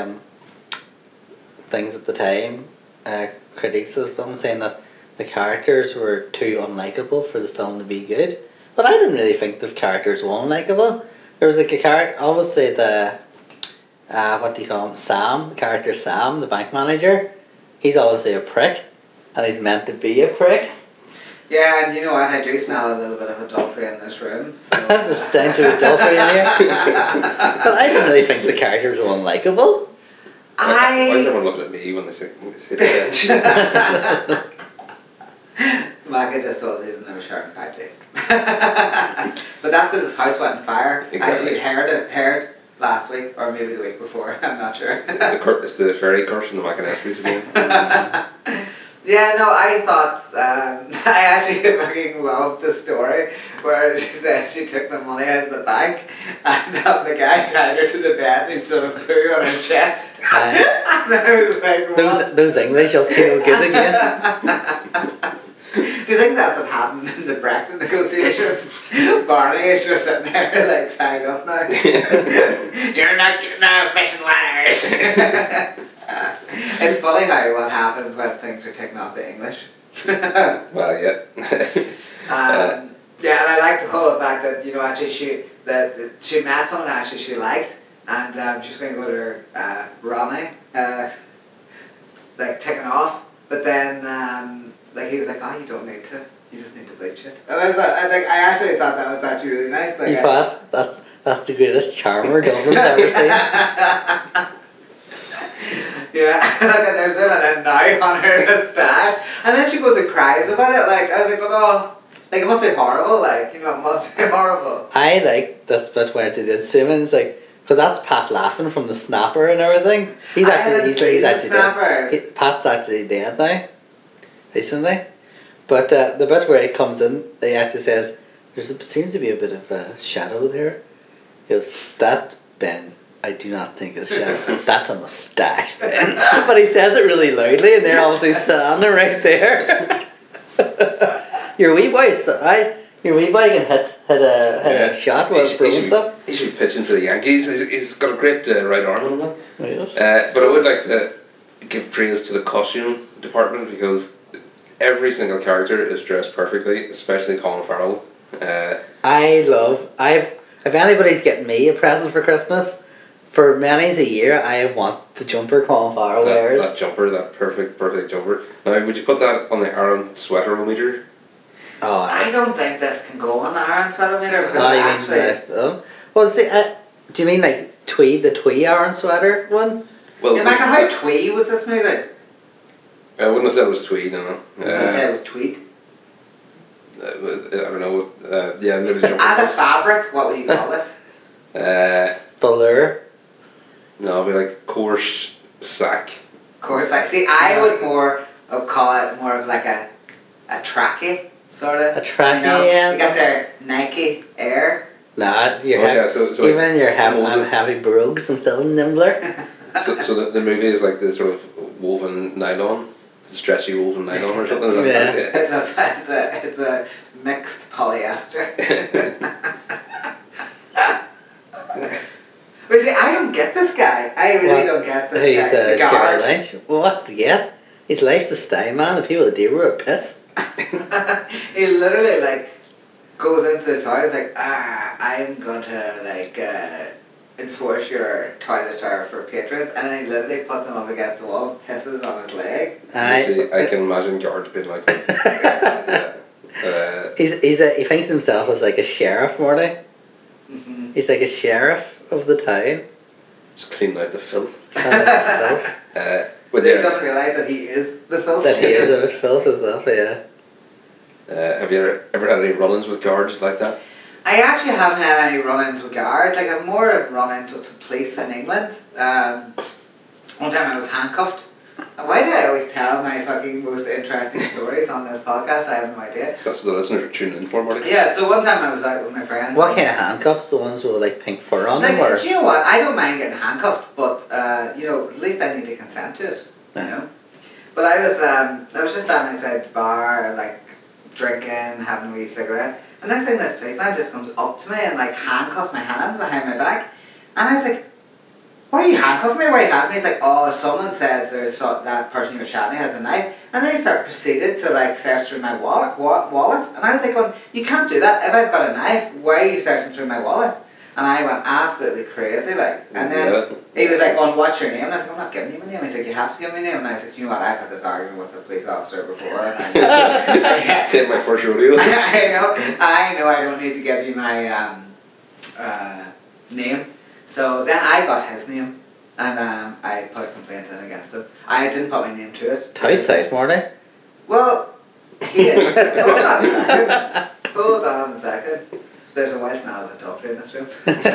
things at the time, critics of the film saying that the characters were too unlikable for the film to be good. But I didn't really think the characters were unlikable. There was a character, obviously what do you call him, Sam, the character Sam, the bank manager. He's obviously a prick, and he's meant to be a prick. Yeah, and you know what, I do smell a little bit of adultery in this room. So. The stench of adultery in here. But I didn't really think the characters were unlikable. Why is everyone looking at me when they say stench? Micah just told he didn't have a shower in 5 days. But that's because his house went on fire. Exactly. I actually heard last week, or maybe the week before, I'm not sure. It's the fairy curse in the Macanescries again. Yeah, no, I thought, I actually fucking loved the story where she said she took the money out of the bank and the guy tied her to the bed and he sort of put her on her chest. And I was like, what? Those English up to no good again. Do you think that's what happened in the Brexit negotiations? Barney is just sitting there like tied up now. You're not getting out of fishing ladders. It's funny what happens when things are taken off the English. Well, yeah. And I like the whole fact that actually she met someone actually she liked, and she was going to go to her Ronnie, taken off, but then he was like, oh, you don't need to. You just need to bleach it. And I actually thought that was actually really nice. You thought that's the greatest charmer Dublin's ever seen. Yeah, and there's him and a knife on her moustache, and then she goes and cries about it. I was like, oh, it must be horrible. It must be horrible. I like this bit where they did Simmons, because that's Pat laughing from the Snapper and everything. He's actually dead. Pat's actually dead now, recently. But the bit where he comes in, he actually says, seems to be a bit of a shadow there. He goes, that Ben, I do not think it's shadow. That's a moustache, Ben. But he says it really loudly, and they're obviously standing right there. Your wee boy can hit a shot while it's throwing stuff. He should be pitching for the Yankees. He's got a great right arm on him. Yes. But I would like to give praise to the costume department, because every single character is dressed perfectly, especially Colin Farrell. If anybody's getting me a present for Christmas, for many's a year, I want the jumper Colin Farrell wears. That jumper, that perfect jumper. Now, would you put that on the Aaron sweaterometer? Oh, I don't think this can go on the Aaron sweaterometer because well, see, do you mean the twee Aaron sweater one? Well, Michael, how twee was this movie? I wouldn't have said it was tweed, no. You said it was tweed? I don't know. Yeah, maybe the jumper. As a fabric, what would you call this? Velour. No, it'd be like coarse sack. Coarse sack. See, I would call it more of like a trackie, sort of. A trackie, yeah. You got their Nike Air. Nah, so even in your heavy brogues, I'm still nimbler. So the movie is like this sort of woven nylon. stretchy woven nylon or something. Is that Yeah. right? It's a mixed polyester. But see, I don't get this guy. I really don't get this guy. The Jerry guard. Lynch. Well, what's the guess? His life's the style, man. The people that deal with are piss. He literally like goes into the toilet. He's like, I'm going to like enforce your toilets are for patrons, and then he literally puts him up against the wall, and pisses on his leg. See, I can imagine Guard being like that. Yeah. He thinks himself as like a sheriff, Morty. Mm-hmm. He's like a sheriff of the town. Just cleaning out the filth. Stuff. But But he yeah, doesn't realise that he is the filth. That he is of his filth himself, yeah. have you ever had any run-ins with guards like that? I actually haven't had any run-ins with guards. Like I've more of run-ins with the police in England. One time I was handcuffed. Why do I always tell my fucking most interesting stories on this podcast? I have no idea. That's what the listeners are tuning in for, Marty. Yeah, so one time I was out with my friends. What kind of handcuffs? The ones with like pink fur on Like, them, or do you know what? I don't mind getting handcuffed, but at least I need to consent to it. You Yeah. know. But I was just standing outside the bar, like drinking, having a wee cigarette. And next thing, this policeman just comes up to me and like handcuffs my hands behind my back, and I was like, "Why are you handcuffing me? Why are you handcuffing me?" He's like, "Oh, someone says that person you're chatting has a knife," and then he proceeded to like search through my wallet, and I was like, going, "You can't do that. If I've got a knife, why are you searching through my wallet?" And I went absolutely crazy, like. And then he was like, "Oh, what's your name?" And I was like, "I'm not giving you my name." He's like, "You have to give me a name." And I said, "You know what? I've had this argument with a police officer before." And Same my first rodeo. I know. I don't need to give you my name. So then I got his name, and I put a complaint in against him. I didn't put my name to it. outside, Morty. Well, yeah. Hold on a second. There's a white smell of adultery in this room.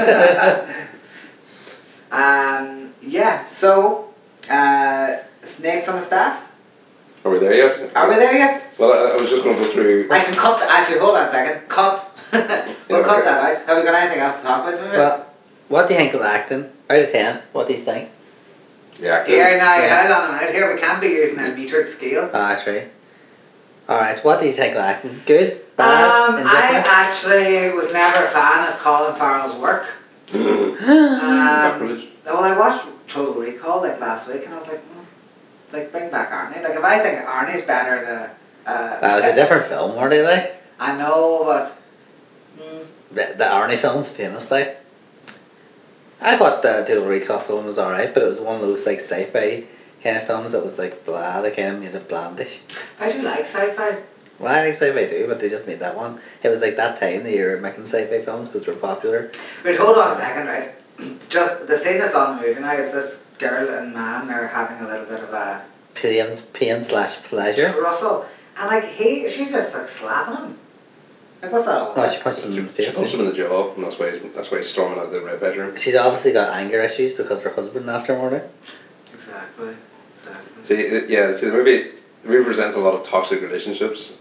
Yeah. So, snakes on the staff. Are we there yet? Are we there yet? Well, I was just going to go through. I can cut. Actually, hold on a second. Cut. We'll cut that out. Have we got anything else to talk about? Well, what do you think of the acting? Out of 10, what do you think? Yeah. Here now, Yeah. hold on a minute. Here we can't be using a metered scale. True. Alright, what do you think of the acting? Good? Bad? I Indifferent? actually was never a fan of Colin Farrell's work. Sacrilege. Well, I watched Total Recall like last week, and I was like, like bring back Arnie. Like if I think Arnie's better than That was a different film, were they like? I know, but The Arnie film's famous, like. I thought the Total Recall film was alright, but it was one of those like sci-fi kind of films that was like blah, they kind of made it blandish. I do like sci-fi. Well, I like sci-fi too, but they just made that one. It was like that time they were making sci-fi films because they were popular. Wait, hold on a second, right? Just the scene that's on the movie now is this girl and man are having a little bit of a Pain/pleasure. Russell, and like she's just like slapping him. Like what's that all Oh, about? she punched him in the She face. punched him in the jaw, and that's why he's storming out of the red bedroom. She's obviously got anger issues because her husband left her more. Exactly. See, the movie presents a lot of toxic relationships.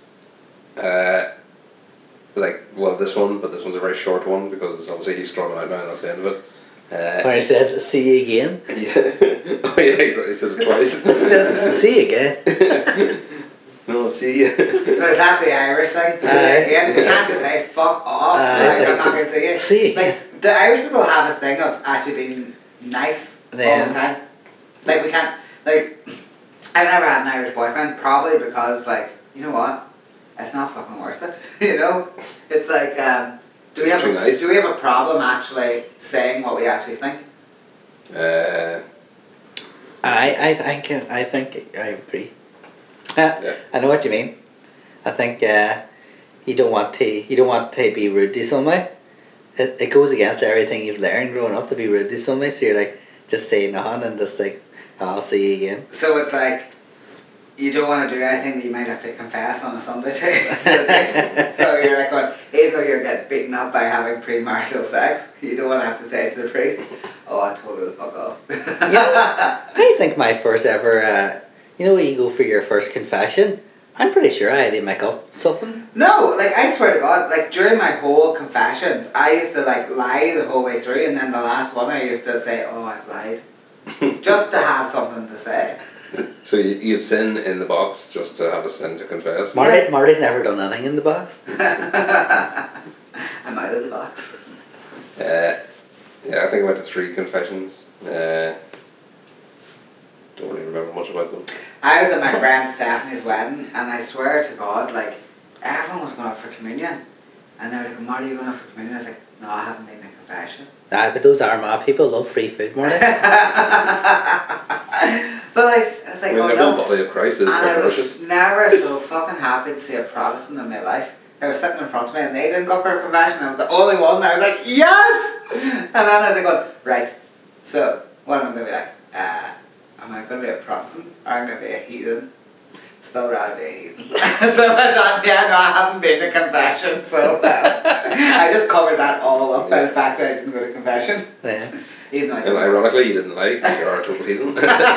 This one, but this one's a very short one because obviously he's storming out now, and that's the end of it. Where he says, "See you again." Yeah. Oh yeah, he says it twice. He says, "See you again." No, I'll see you. Is that the Irish thing? Again, you can't just say fuck off. Like, I'm not going to say it. See you again. Like the Irish people have a thing of actually being nice all the time. Like we can't. Like I've never had an Irish boyfriend, probably because like you know what, it's not fucking worth it. You know, it's like do we have a problem actually saying what we actually think? I think I agree. Yeah. I know what you mean. I think you don't want to be rude to somebody. It goes against everything you've learned growing up to be rude to somebody. So you're like just saying nothing and just like, I'll see you again. So it's like you don't want to do anything that you might have to confess on a Sunday too. So you're like going, even though you're getting beaten up by having premarital sex, you don't want to have to say to the priest, "Oh, I told her to fuck off." I think my first ever, when you go for your first confession, I'm pretty sure I had to make up something. No, like I swear to God, like during my whole confessions, I used to like lie the whole way through, and then the last one I used to say, "Oh, I've lied," just to have something to say. So you'd sin in the box just to have a sin to confess. Marty's never done anything in the box. I'm out of the box. Yeah, I think I went to 3 confessions. Don't really remember much about them. I was at my friend Stephanie's wedding, and I swear to God, like, everyone was going up for communion. And they were like, Marty, you going up for communion? I was like, no, I haven't been to confession. Nah, but those Armagh people love free food, Marty. But like, it's like, I mean, oh the no. whole body of Christ is And I was worship. never so fucking happy to see a Protestant in my life. They were sitting in front of me and they didn't go for a confession. I was the only one. And I was like, yes! And then I was like, going, right, so what am I going to be like? Am I going to be a Protestant or am I going to be a heathen? Still rather be a heathen. So I thought, yeah, no, I haven't been to confession. So I just covered that all up by the fact that I didn't go to confession. Yeah. Even though I And didn't. ironically, you didn't like. You are a total heathen.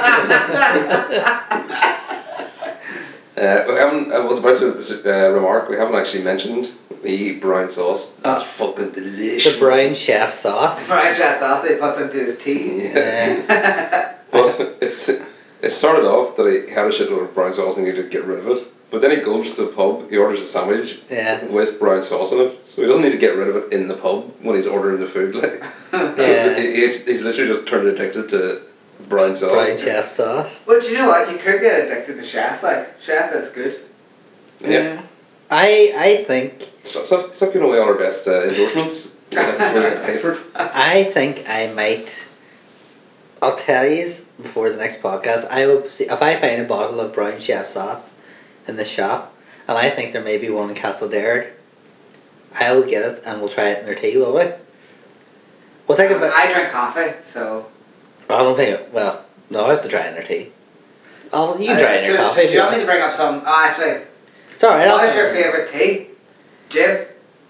We haven't. I was about to remark. We haven't actually mentioned the brown sauce. That's fucking delicious. The brown chef sauce. Brian Chef sauce that he puts into his tea. Yeah. Well, it started off that he had a shitload of brown sauce and he needed to get rid of it. But then he goes to the pub. He orders a sandwich Yeah. with brown sauce in it. So he doesn't need to get rid of it in the pub when he's ordering the food. Like, Yeah. so he's literally just turned addicted to brown sauce. Brown chef sauce. But you know what? You could get addicted to Chef. Like, Chef is good. Yeah. I think Stop giving away all our best endorsements before they get paid for it. I think I might. I'll tell you before the next podcast. I will see if I find a bottle of brown chef sauce in the shop, and I think there may be one in Castlederrick. I will get it and we'll try it in their tea, will we? We'll take it back. I drink coffee, so. I don't think it. Well, no, I have to try it in their tea. Oh, you can try it in your so coffee. do you want me to bring up some? Oh, actually, It's alright. what is your favourite tea? James?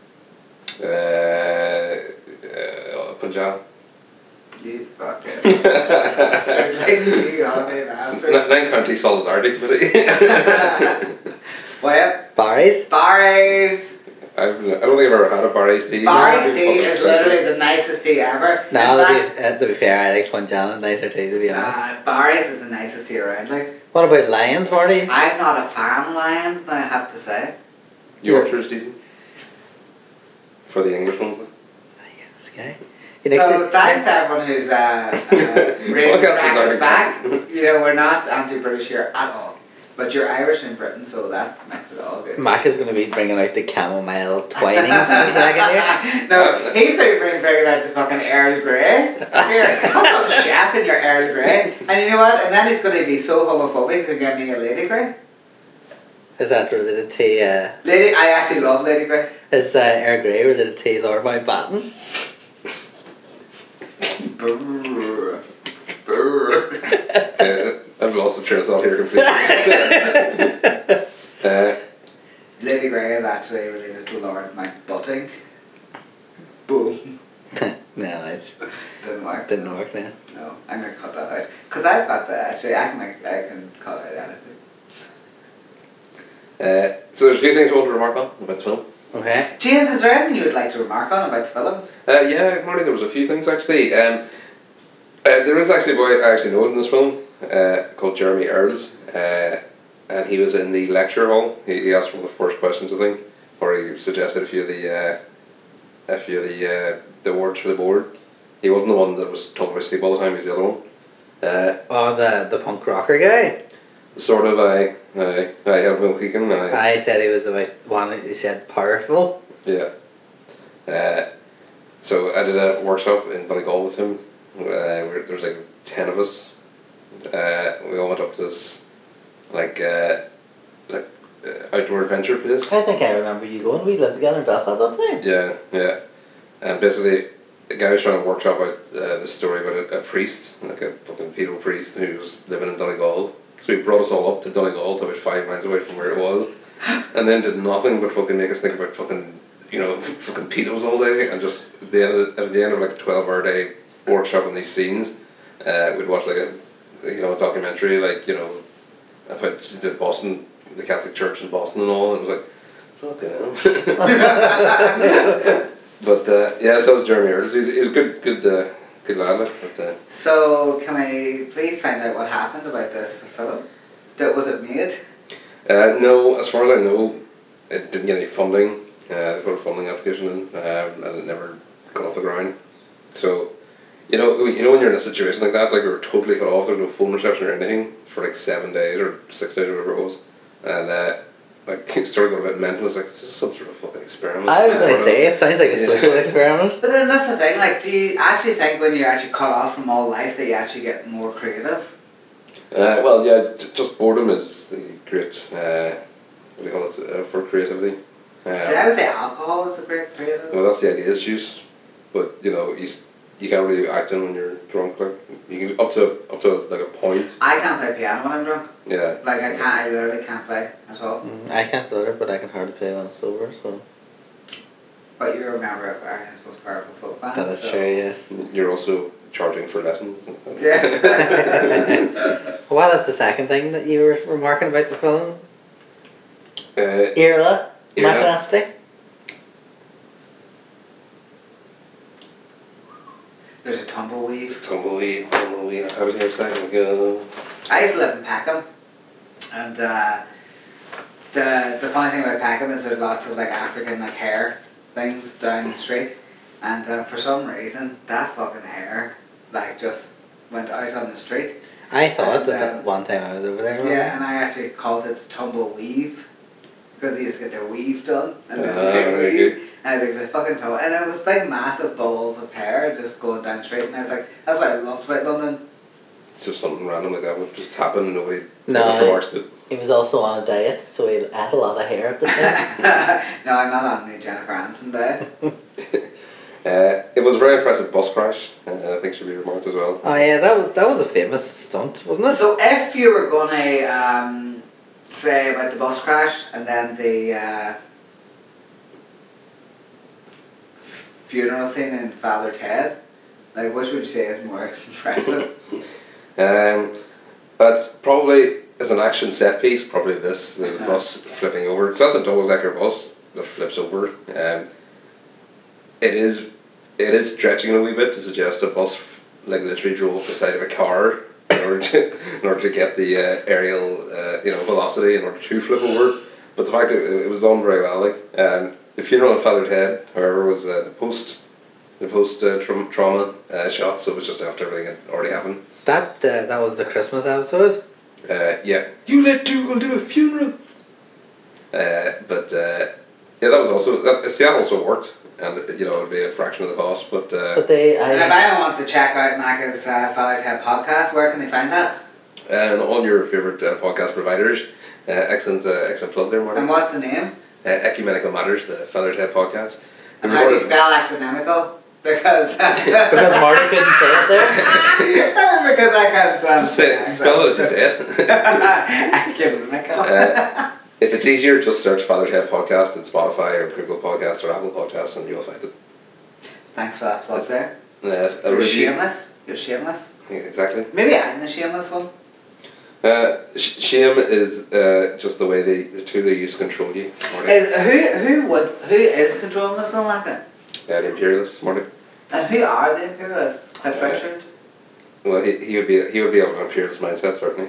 Punjab. You fucking bastard. Like, you holiday bastard. 9 County Solidarity, buddy. Well, Barry's? Barry's. I don't think I've ever had a Barry's tea. Barry's tea Fucking is expensive. literally the nicest tea ever. No, In fact, to be fair, I like Punjab nicer tea, to be honest. Barry's is the nicest tea around. Like, What about Lions, Marty? I'm not a fan of Lions, I have to say. Yorkshire's decent. For the English ones. This guy. Next So week- thanks to everyone who's ready to back us back. You know, we're not anti-British here at all. But you're Irish in Britain, so that makes it all good. Mac is going to be bringing out the chamomile twinings in a second here. No, he's bringing out the fucking Earl Grey. Here, have some chef in your Earl Grey. And you know what? And then he's going to be so homophobic he's going to get me a Lady Grey. Is that related to, Lady, I actually love Lady Grey. is Earl Grey related to Lord Mountbatten? Brrr. Brrr. I've lost the train of thought here completely. Lady Grey is actually related to Lord Mountbatten. Boom. No, it Didn't work. didn't work now. No, I'm gonna cut that out. Cause I've got that actually. I can cut out anything. So there's a few things I want to remark on about the film. Okay. James, is there anything you would like to remark on about the film? Yeah, Marty, there was a few things actually. There is actually a boy I actually know in this film called Jeremy Earls, and he was in the lecture hall. He asked one of the first questions, I think, or he suggested a few of the words for the board. He wasn't the one that was talking about sleep all the time. He's the other one. Oh, the punk rocker guy? Sort of. I have Will Keegan. I said he was about one, he said powerful. Yeah. So I did a workshop in Donegal with him. There was like 10 of us. We all went up to this outdoor adventure place. I think I remember you going. We lived together in Belfast that time. Yeah. And basically, the guy was trying to workshop out this story about a priest, like a fucking pedo priest who was living in Donegal. So he brought us all up to Donegal, to about 5 miles away from where it was, and then did nothing but fucking make us think about fucking pedos all day, and just at the end of like a 12-hour day workshop on these scenes, we'd watch like a documentary about the Boston, the Catholic Church in Boston and all, and it was like, fucking hell. But so was Jeremy Earls. He's a good good lad, like, but So, can we please find out what happened about this film? Was it made? no, as far as I know, it didn't get any funding. They put a funding application in, and it never got off the ground. So, you know when you're in a situation like that, like we were totally cut off. There was no phone reception or anything for like 7 days or 6 days or whatever it was, and like started going a bit mental. It's like, this is some sort of fucking experiment. I was going to say, it sounds like a social experiment. But then that's the thing, like, do you actually think when you're actually cut off from all life that you actually get more creative? Well, yeah, just boredom is the great, what do you call it, for creativity. See, I would say alcohol is a great creative. Well, that's the idea, it's juice. But, you can't really act in when you're drunk, like, you can, up to like a point. I can't play piano when I'm drunk. Yeah. Like, I literally can't play at all. I can't either, but I can hardly play when I'm sober, so. But you remember Ireland's most powerful folk band. That is so. true, yes. You're also charging for lessons. Yeah. What is the second thing that you were remarking about the film? Iarla. Iarla McAnally. There's a tumbleweed. Tumbleweed. How was your second go? I used to live in Peckham, and the funny thing about Peckham is there's lots of like African like hair things down the street, and for some reason that fucking hair like just went out on the street. I saw it And, at one time I was over there. Yeah, and I actually called it tumbleweave because they used to get their weave done and then Ah, they very weave. good. And I think the fucking toe, and it was big, massive balls of hair just going down straight. And I was like, that's what I loved about London. It's just something random like that would just happen and nobody No. remarks it. He was also on a diet, so he ate a lot of hair at the time. No, I'm not on the Jennifer Aniston diet. It was a very impressive bus crash. I think should be remarked as well. Oh yeah, that was a famous stunt, wasn't it? So if you were going to say about the bus crash and then the funeral scene in Father Ted, like which would you say is more impressive? But probably as an action set piece, probably this, the Uh-huh. bus flipping over. It's not a double-decker bus that flips over. It is stretching a wee bit to suggest a bus like literally drove up the side of a car in order to get the aerial velocity in order to flip over. But the fact that it was done very well, like the funeral in Father Ted, however, was the post trauma shot, so it was just after everything had already happened. That was the Christmas episode. Yeah. You let Dougal do a funeral. But yeah, that was also that also worked, and it'd be a fraction of the cost, but. But they, And if anyone wants to check out Macca's Father Ted podcast, where can they find that? And all your favourite podcast providers. Excellent plug there, Marty. And what's the name? Ecumenical Matters, the Father Ted podcast. And how do you spell ecumenical? Because because Marty couldn't say it there. because I can't. Just say, spell it as you say it. Ecumenical. If it's easier, just search Father Ted podcast in Spotify or Google Podcasts or Apple Podcasts, and you'll find it. Thanks for that plug there. A You're review. shameless. You're shameless. Yeah, exactly. Maybe I'm the shameless one. Shame is just the way the two they use to control you, Marty. Who is controlling the Slovakia? The imperialists, Marty. And who are the imperialists? Cliff Richard. Well, he would be of an imperialist mindset, certainly.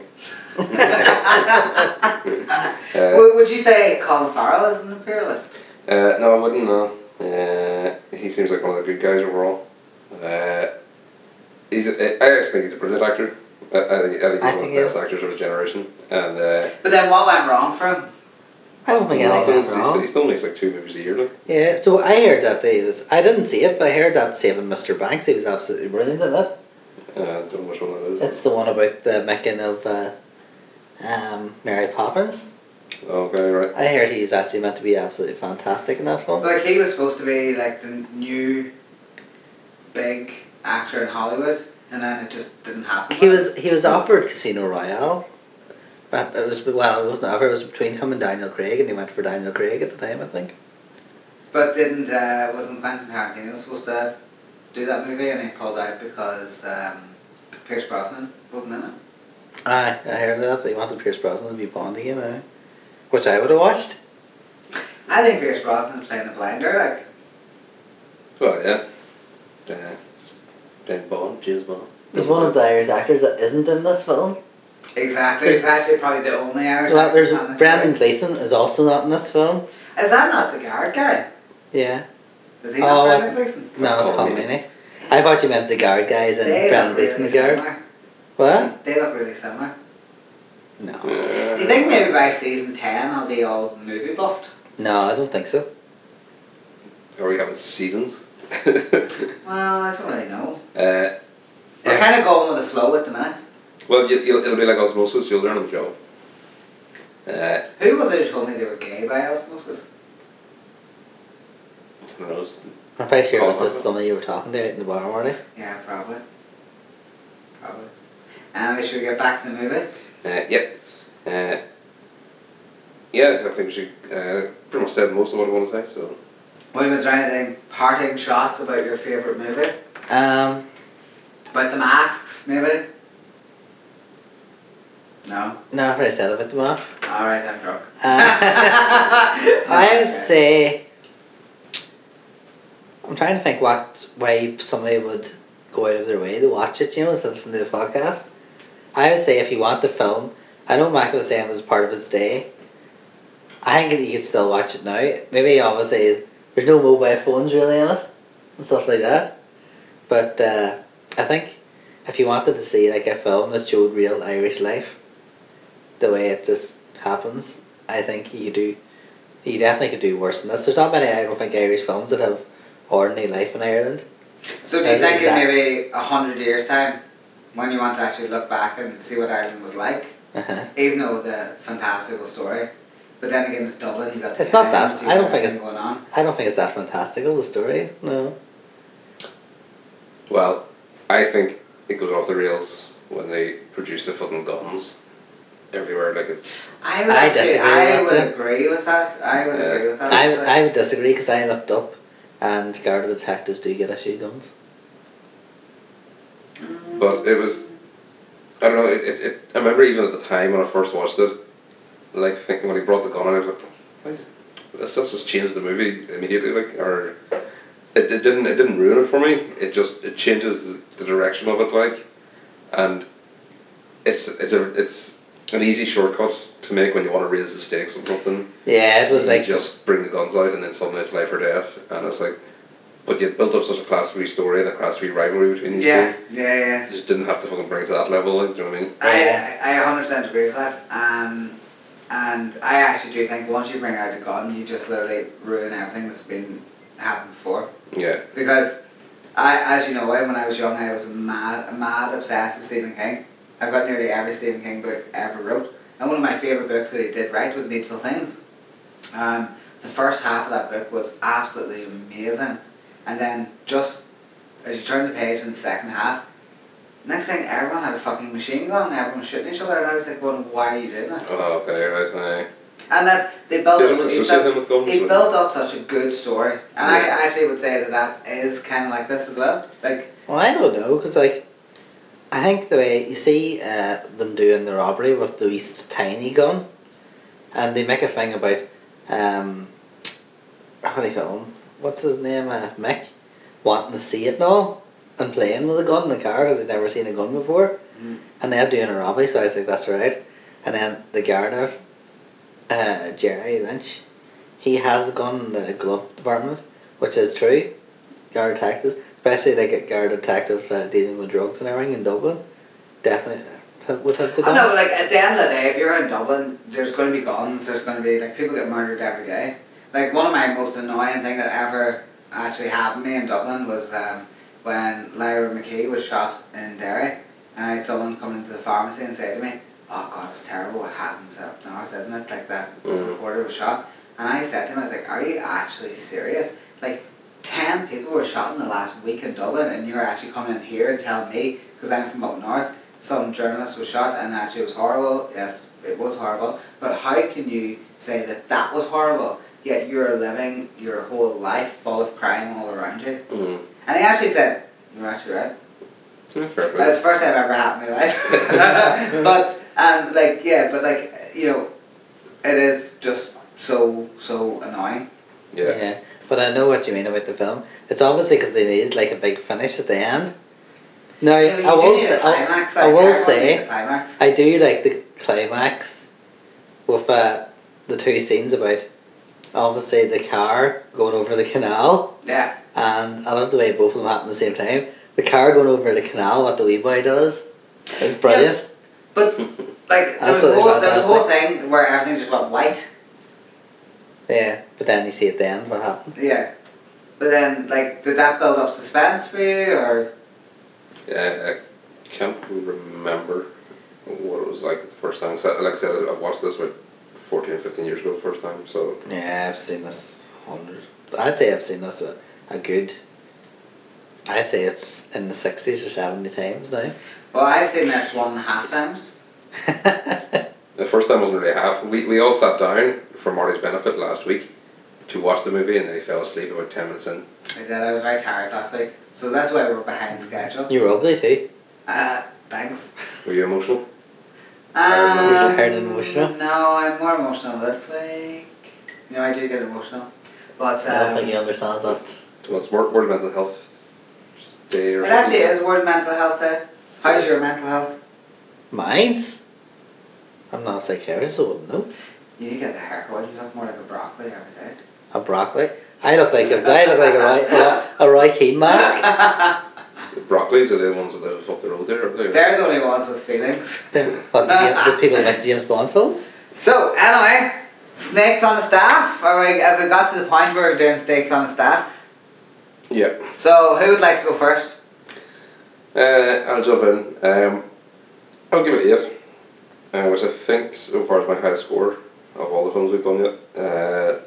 Would you say Colin Farrell is an imperialist? No, I wouldn't. No, he seems like one of the good guys overall. I actually think he's a brilliant actor. I think he's one of the best actors of his generation. And But then what went wrong for him? I don't think anything went wrong. he still makes like 2 movies a year, like. Yeah, so I heard that I didn't see it, but I heard that Saving Mr. Banks, he was absolutely brilliant in it. I don't know which one that is. It's the one about the making of Mary Poppins. Okay, right. I heard he's actually meant to be absolutely fantastic in that film. Like he was supposed to be like the new big actor in Hollywood, and then it just didn't happen. He was offered Casino Royale. But it wasn't offered, it was between him and Daniel Craig, and he went for Daniel Craig at the time, I think. But wasn't Quentin Tarantino supposed to do that movie, and he pulled out because Pierce Brosnan wasn't in it? Aye, I heard that, so he wanted Pierce Brosnan to be Bond again, which I would have watched. I think Pierce Brosnan's playing a blinder, like. Well, yeah. James Bond. There's one of the Irish actors that isn't in this film. Exactly. It's actually probably the only Irish Well, there's actor on this Brendan movie. Gleeson is also not in this film. Is that not the guard guy? Yeah. Is he not Oh, Brendan Gleeson? No, it's Colm Colmini. I thought you meant the guard guys and They Brendan look Gleeson really the guard. similar. What? They look really similar. No. Do you think maybe by season 10 I'll be all movie buffed? No, I don't think so. Are we having seasons? Well, I don't really know. uh, We're kind of going with the flow at the minute. well, it'll be like osmosis. You'll learn on the job. Who was it who told me they were gay by osmosis? Who knows? I'm pretty sure it was Colin just somebody you were talking to out in the bar, weren't they? Yeah, probably. Anyway, should we get back to the movie? Yep. Yeah, I think we should pretty much said most of what I want to say. So. Well, was there anything parting shots about your favourite movie? Um, About the masks, maybe? No? no, I've already said about the mask. Alright, I'm drunk. I would say, I'm trying to think what way somebody would go out of their way to watch it, you know, to listen to the podcast. I would say if you want the film, I know Mac was saying it was part of his day. I think you could still watch it now. Maybe obviously there's no mobile phones really in it and stuff like that. But I think if you wanted to see like a film that showed real Irish life, the way it just happens, I think you definitely could do worse than this. There's not many, I don't think, Irish films that have ordinary life in Ireland. So do you think in Exactly. maybe 100 years' time, when you want to actually look back and see what Ireland was like, Uh-huh. even though the fantastical story, but then again it's Dublin, you got the It's not Guinness, that. you I don't got think everything going on. I don't think it's that fantastical, the story. No. Well, I think it goes off the rails when they produce the fucking guns everywhere. Like it's. I disagree I with would that. agree with that. I would agree with that. actually. I would disagree because I looked up and Garda detectives do get issue guns. But it was. I don't know. I remember even at the time when I first watched it, like thinking when he brought the gun out, I was like, "Why? This just changed the movie immediately." Like, or it didn't ruin it for me. It changes the direction of it. Like, and it's an easy shortcut to make when you want to raise the stakes on something. Yeah, it was You like just bring the guns out and then suddenly it's life or death, and it's like, but you built up such a class 3 story and a class 3 rivalry between these Yeah, two. yeah. You just didn't have to fucking bring it to that level. Like, do you know what I mean? I 100% agree with that. And I actually do think once you bring out a gun, you just literally ruin everything that's been happened before. Yeah. Because as you know, when I was young, I was mad obsessed with Stephen King. I've got nearly every Stephen King book ever wrote. And one of my favourite books that he did write was Needful Things. The first half of that book was absolutely amazing. And then just as you turn the page in the second half, next thing everyone had a fucking machine gun and everyone was shooting each other, and I was like going, why are you doing this? Oh, okay, right. And that they built They up, don't associate them with guns, he like- built up such a good story. And I Yeah. actually would say that is kind of like this as well. Like, well, I don't know because like I think the way you see them doing the robbery with the wee tiny gun, and they make a thing about what do you call him? What's his name? Mick wanting to see it now and playing with a gun in the car because he's never seen a gun before, and they're doing a robbery. So I was like, that's right. And then the Garda, Jerry Lynch, he has a gun in the glove department, which is true. Garda detectives, especially like a Garda detective dealing with drugs and everything in Dublin, definitely would have the I gun. know, like at the end of the day, if you're in Dublin, there's going to be guns, there's going to be, like, people get murdered every day. Like, one of my most annoying thing that ever actually happened to me in Dublin was when Lyra McKee was shot in Derry, and I had someone come into the pharmacy and say to me, oh God, it's terrible what happens up north, isn't it? Like that reporter was shot. And I said to him, I was like, are you actually serious? Like, 10 people were shot in the last week in Dublin, and you're actually coming in here and telling me, because I'm from up north, some journalist was shot and actually it was horrible. Yes, it was horrible. But how can you say that that was horrible, yet you're living your whole life full of crime all around you? And he actually said, you're actually right. Fair That's play. the first time ever happened in my life. but, you know, it is just so annoying. Yeah. But I know what you mean about the film. It's obviously because they needed like a big finish at the end, Now, Yeah, but I you do will need a say, climax, I like, will everyone needs say, a climax. I do like the climax with the two scenes about obviously the car going over the canal, Yeah. and I love the way both of them happen at the same time. The car going over the canal, what the wee boy does, is brilliant. But like there was a Absolutely whole thing where everything just went white. Yeah, but then you see at the end what happened. Yeah. But then like did that build up suspense for you or Yeah, I can't remember what it was like the first time. So, like I said, I watched this about 14 or 15 years ago the first time, so... Yeah, I've seen this 100. I'd say I've seen this a good. I'd say it's in the 60s or 70 times now. well I've seen this 1.5 times. The first time wasn't really half. We all sat down for Marty's benefit last week to watch the movie, and then he fell asleep about 10 minutes in. I did, I was very tired last week. So that's why we were behind schedule. You were ugly too. Thanks. Were you emotional? Tired and emotional? No, I'm more emotional this week. You know, I do get emotional. But I don't think he understands that. Well, it's World Mental Health Day or it actually something. is World Mental Health Day. How's your mental health? Mine's? I'm not a psychiatrist, so I wouldn't know. You get the haircut, you look more like a broccoli every day. A broccoli. I look like a Roy Keane mask. The Broccoli's are the ones that live up the road there, aren't they? They're the only ones with feelings. What, the people who make the James Bond films? So, anyway, snakes on the staff. Have we got to the point where we're doing snakes on the staff? Yeah. So, who would like to go first? I'll jump in. I'll give it 8, which I think so far is my highest score of all the films we've done yet.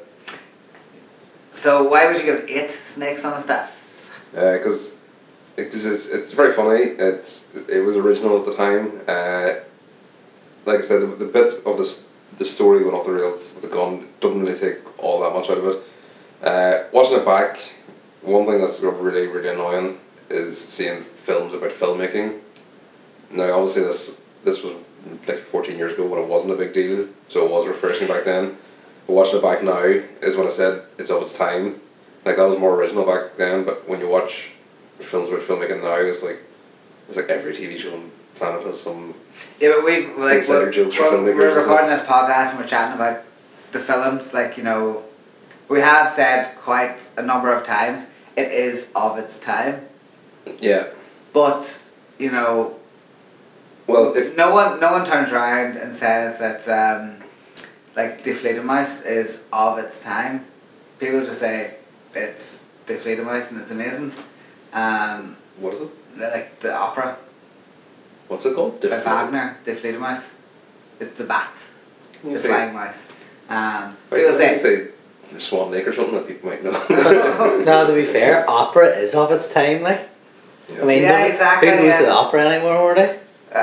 So, why would you give 8 snakes on the staff? Because it's very funny. It was original at the time. Like I said, the bit of the story went off the rails with the gun. Doesn't really take all that much out of it. Watching it back, one thing that's really really annoying is seeing films about filmmaking. Now, obviously, this was like 14 years ago when it wasn't a big deal, so it was refreshing back then. But watching it back now is when I said it's of its time. Like, that was more original back then, but when you watch films about filmmaking now, it's like every TV show on the planet has some... Yeah, but insider jokes for filmmakers. We're recording this podcast and we're chatting about the films, like, you know, we have said quite a number of times, it is of its time. Yeah. But, you know, well, if no one turns around and says that like Die Fledermaus is of its time. People just say it's Die Fledermaus and it's amazing. What is it? Like the opera. What's it called? By Wagner, Die Fledermaus. It's the bat. The flying mouse. People say Swan Lake or something that people might know. No, to be fair, opera is of its time, like. Yeah. I mean, yeah, exactly. Who goes to the opera anymore, are they?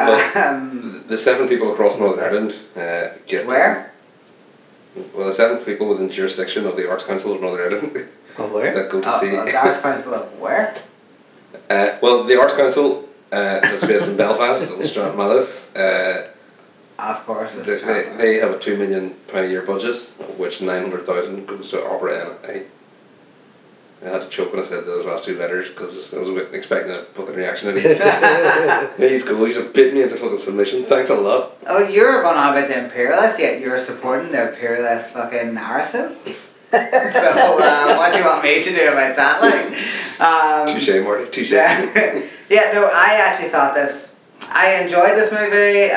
The 7 people across Northern Ireland get... Where? Well, the 7 people within jurisdiction of the Arts Council of Northern Ireland Oh, where? that go to see... The Arts Council of where? Well, the Arts Council that's based in Belfast, on Strathmallis, Of course, it's they have a £2 million a year budget, of which 900,000 goes to Opera NI. I had to choke when I said those last 2 letters because I was expecting a fucking reaction. He's cool, he's bit me into fucking submission. Thanks a lot. Oh, you're going on about the imperialists, yet you're supporting the imperialist fucking narrative. So, what do you want me to do about that? Like, Touche, Marty. Touche. Yeah, no, I actually thought this. I enjoyed this movie.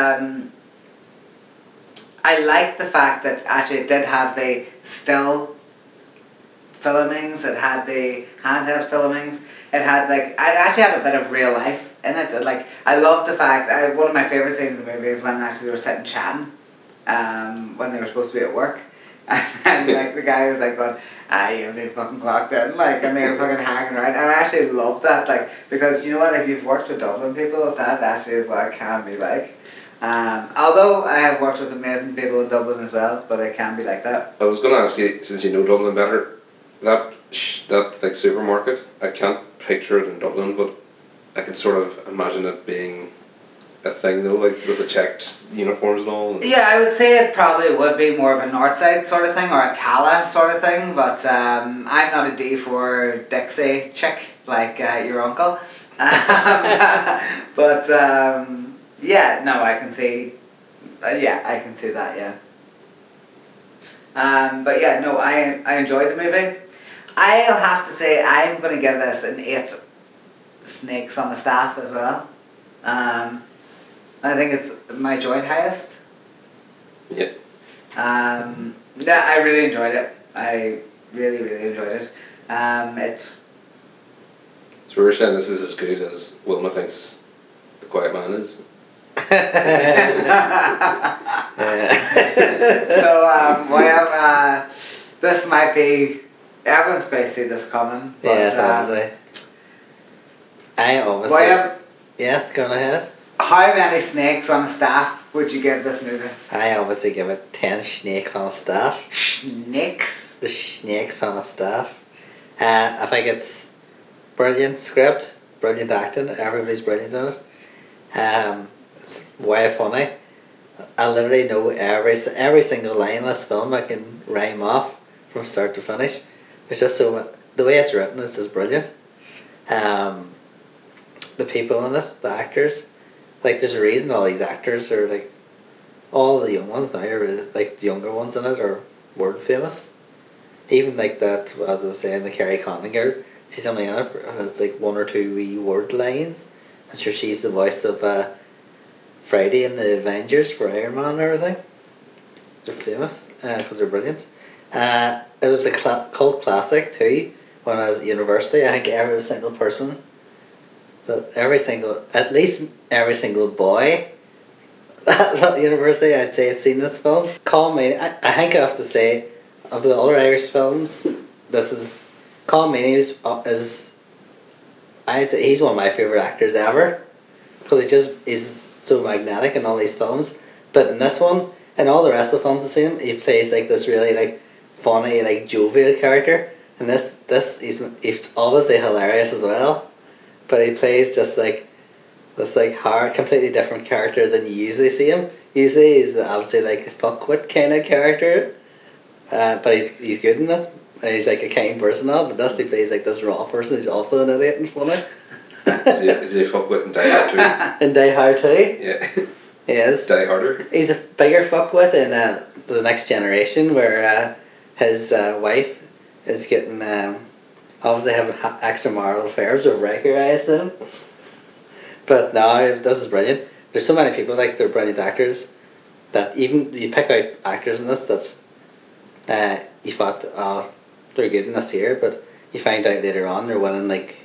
I liked the fact that actually it did have the still filmings, it had the handheld filmings, it had like, it actually had a bit of real life in it. Like, I loved the fact, one of my favourite scenes in the movie is when actually they were sitting chatting, when they were supposed to be at work, and like the guy was like going, you haven't been fucking clocked in, like, and they were fucking hanging around, and I actually loved that, like, because you know what, if you've worked with Dublin people, that actually is what it can be like. Although I have worked with amazing people in Dublin as well, but it can be like that. I was going to ask you, since you know Dublin better, that like supermarket, I can't picture it in Dublin, but I can sort of imagine it being a thing though, like with the checked uniforms and all. Yeah, I would say it probably would be more of a north side sort of thing, or a Tala sort of thing, but I'm not a D4 Dixie chick like your uncle. But yeah, no, I can see. Yeah, I can see that. Yeah. But yeah, no, I enjoyed the movie. I'll have to say I'm going to give this an 8 snakes on the staff as well. I think it's my joint highest. Yeah. Yeah, I really enjoyed it. I really, really enjoyed it. It's So we're saying this is as good as Wilma thinks The Quiet Man is. So well, this might be everyone's going to see this coming. But, Yes, obviously. I obviously. William, Yes, go on ahead. how many snakes on a staff would you give this movie? I obviously give it 10 snakes on a staff. Snakes? The snakes on a staff. I think it's brilliant script, brilliant acting, everybody's brilliant in it. It's way funny. I literally know every single line in this film I can rhyme off from start to finish. It's just so, the way it's written is just brilliant. The people in it, the actors, like there's a reason all these actors are like, all the young ones now are really, like the younger ones in it are world famous. Even like that, as I was saying, the Kerry Condon girl, she's only in it for, it's like 1 or 2 wee word lines. I'm sure she's the voice of Friday in the Avengers for Iron Man and everything. They're famous because they're brilliant. It was a cult classic too when I was at university. I think every single person, at least every single boy at university, I'd say had seen this film. Colm Meaney, I think I have to say, of the other Irish films, Colm Meaney is I'd say he's one of my favourite actors ever. Because he's so magnetic in all these films. But in this one, and all the rest of the films I've seen, he plays like this really like funny, like jovial character. And this he's obviously hilarious as well. But he plays just like this like hard, completely different character than you usually see him. Usually he's obviously like a fuckwit kind of character. But he's good in it. And he's like a kind person now, but this he plays like this raw person who's also an idiot and funny. Is he a fuckwit in Die Hard 2? In Die Hard 2? Yeah. He is. Die Harder? He's a bigger fuckwit in The Next Generation, where his wife is getting obviously having extramarital affairs with Riker, I assume. But no, this is brilliant. There's so many people, like, they're brilliant actors, that even you pick out actors in this that you thought, oh, they're good in this here, but you find out later on they're winning like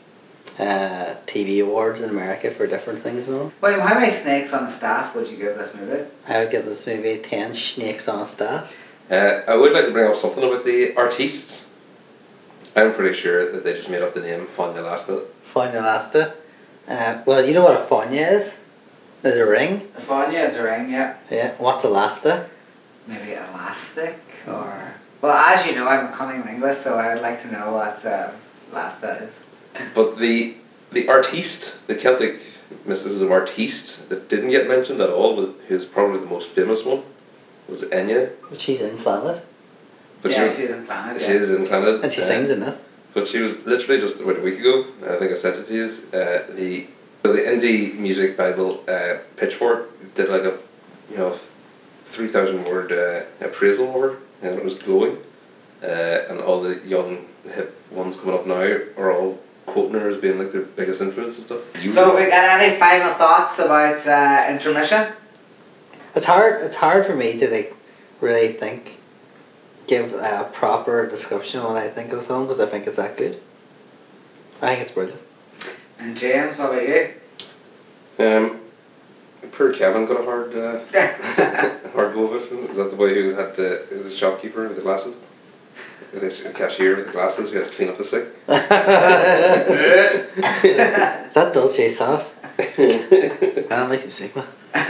TV awards in America for different things and all. William, how many snakes on the staff would you give this movie? I would give this movie 10 snakes on a staff. I would like to bring up something about the artistes. I'm pretty sure that they just made up the name Fáinne Lasta. Fáinne Lasta. Well, you know what a fáinne is? There's a ring. A fáinne is a ring, yeah. Yeah. What's a lasta? Maybe elastic or... Well, as you know, I'm a cunning linguist, so I would like to know what lasta is. But the artiste, the Celtic mysticism artiste that didn't get mentioned at all, who's probably the most famous one, was Enya. But she's in Planet. But Yeah, she's in Planet. She is in Planet. And she sings in this. But she was literally just about a week ago, I think I sent it to you, the indie music Bible Pitchfork did like a 3,000 word appraisal of her, and it was glowing. And all the young hip ones coming up now are all quoting her as being like their biggest influence and stuff. So have we got any final thoughts about Intermission? It's hard for me to like really give a proper description of what I think of the film, because I think it's that good. I think it's brilliant. And James, what about you? Poor Kevin got a hard hard go of it. Is that the boy who is a shopkeeper with the glasses? The cashier with the glasses who had to clean up the sick? Is that Dolce sauce? That'll make you sick, man.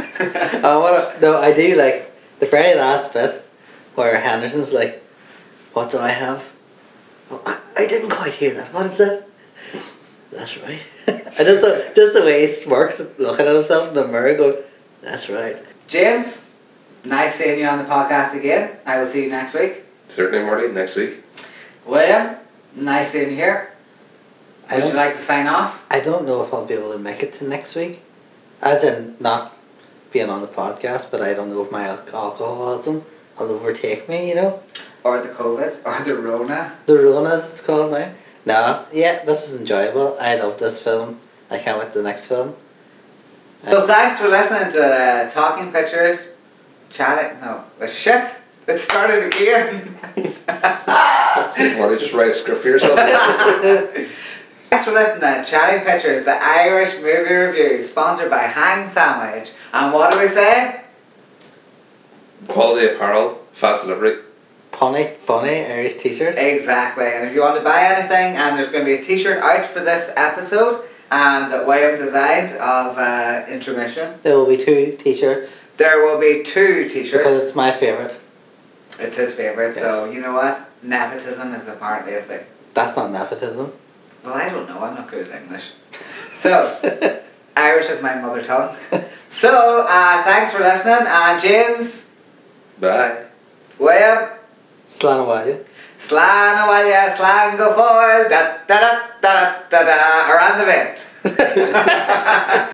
I do like the very last bit where Henderson's like, what do I have? Oh, I didn't quite hear that. What is that? That's right. And just the way he works, looking at himself in the mirror going, that's right. James, nice seeing you on the podcast again. I will see you next week. Certainly, Marty, next week. William, nice seeing you here. Would you like to sign off? I don't know if I'll be able to make it to next week. As in, not being on the podcast, but I don't know if my alcoholism will overtake me, you know? Or the COVID? Or the Rona? The Rona, as it's called now. No, yeah, this was enjoyable. I love this film. I can't wait to the next film. So thanks for listening to Talking Pictures, Chatting... No, shit! It started again! Why don't you just write a script for yourself? Thanks for listening to Chatting Pictures, the Irish movie review, sponsored by Hang Sandwich. And what do we say? Quality apparel, fast delivery. Funny Irish t-shirts. Exactly, and if you want to buy anything, and there's going to be a t-shirt out for this episode that William designed of Intermission. There will be 2 t-shirts. There will be 2 t-shirts. Because it's my favourite. It's his favourite, Yes. so you know what? Nepotism is apparently a thing. That's not nepotism. Well, I don't know, I'm not good at English. So, Irish is my mother tongue. So, thanks for listening, and James, Bye. William, Slánawaya. Slán awalya, slán go foil, da da da da da da, around the bend.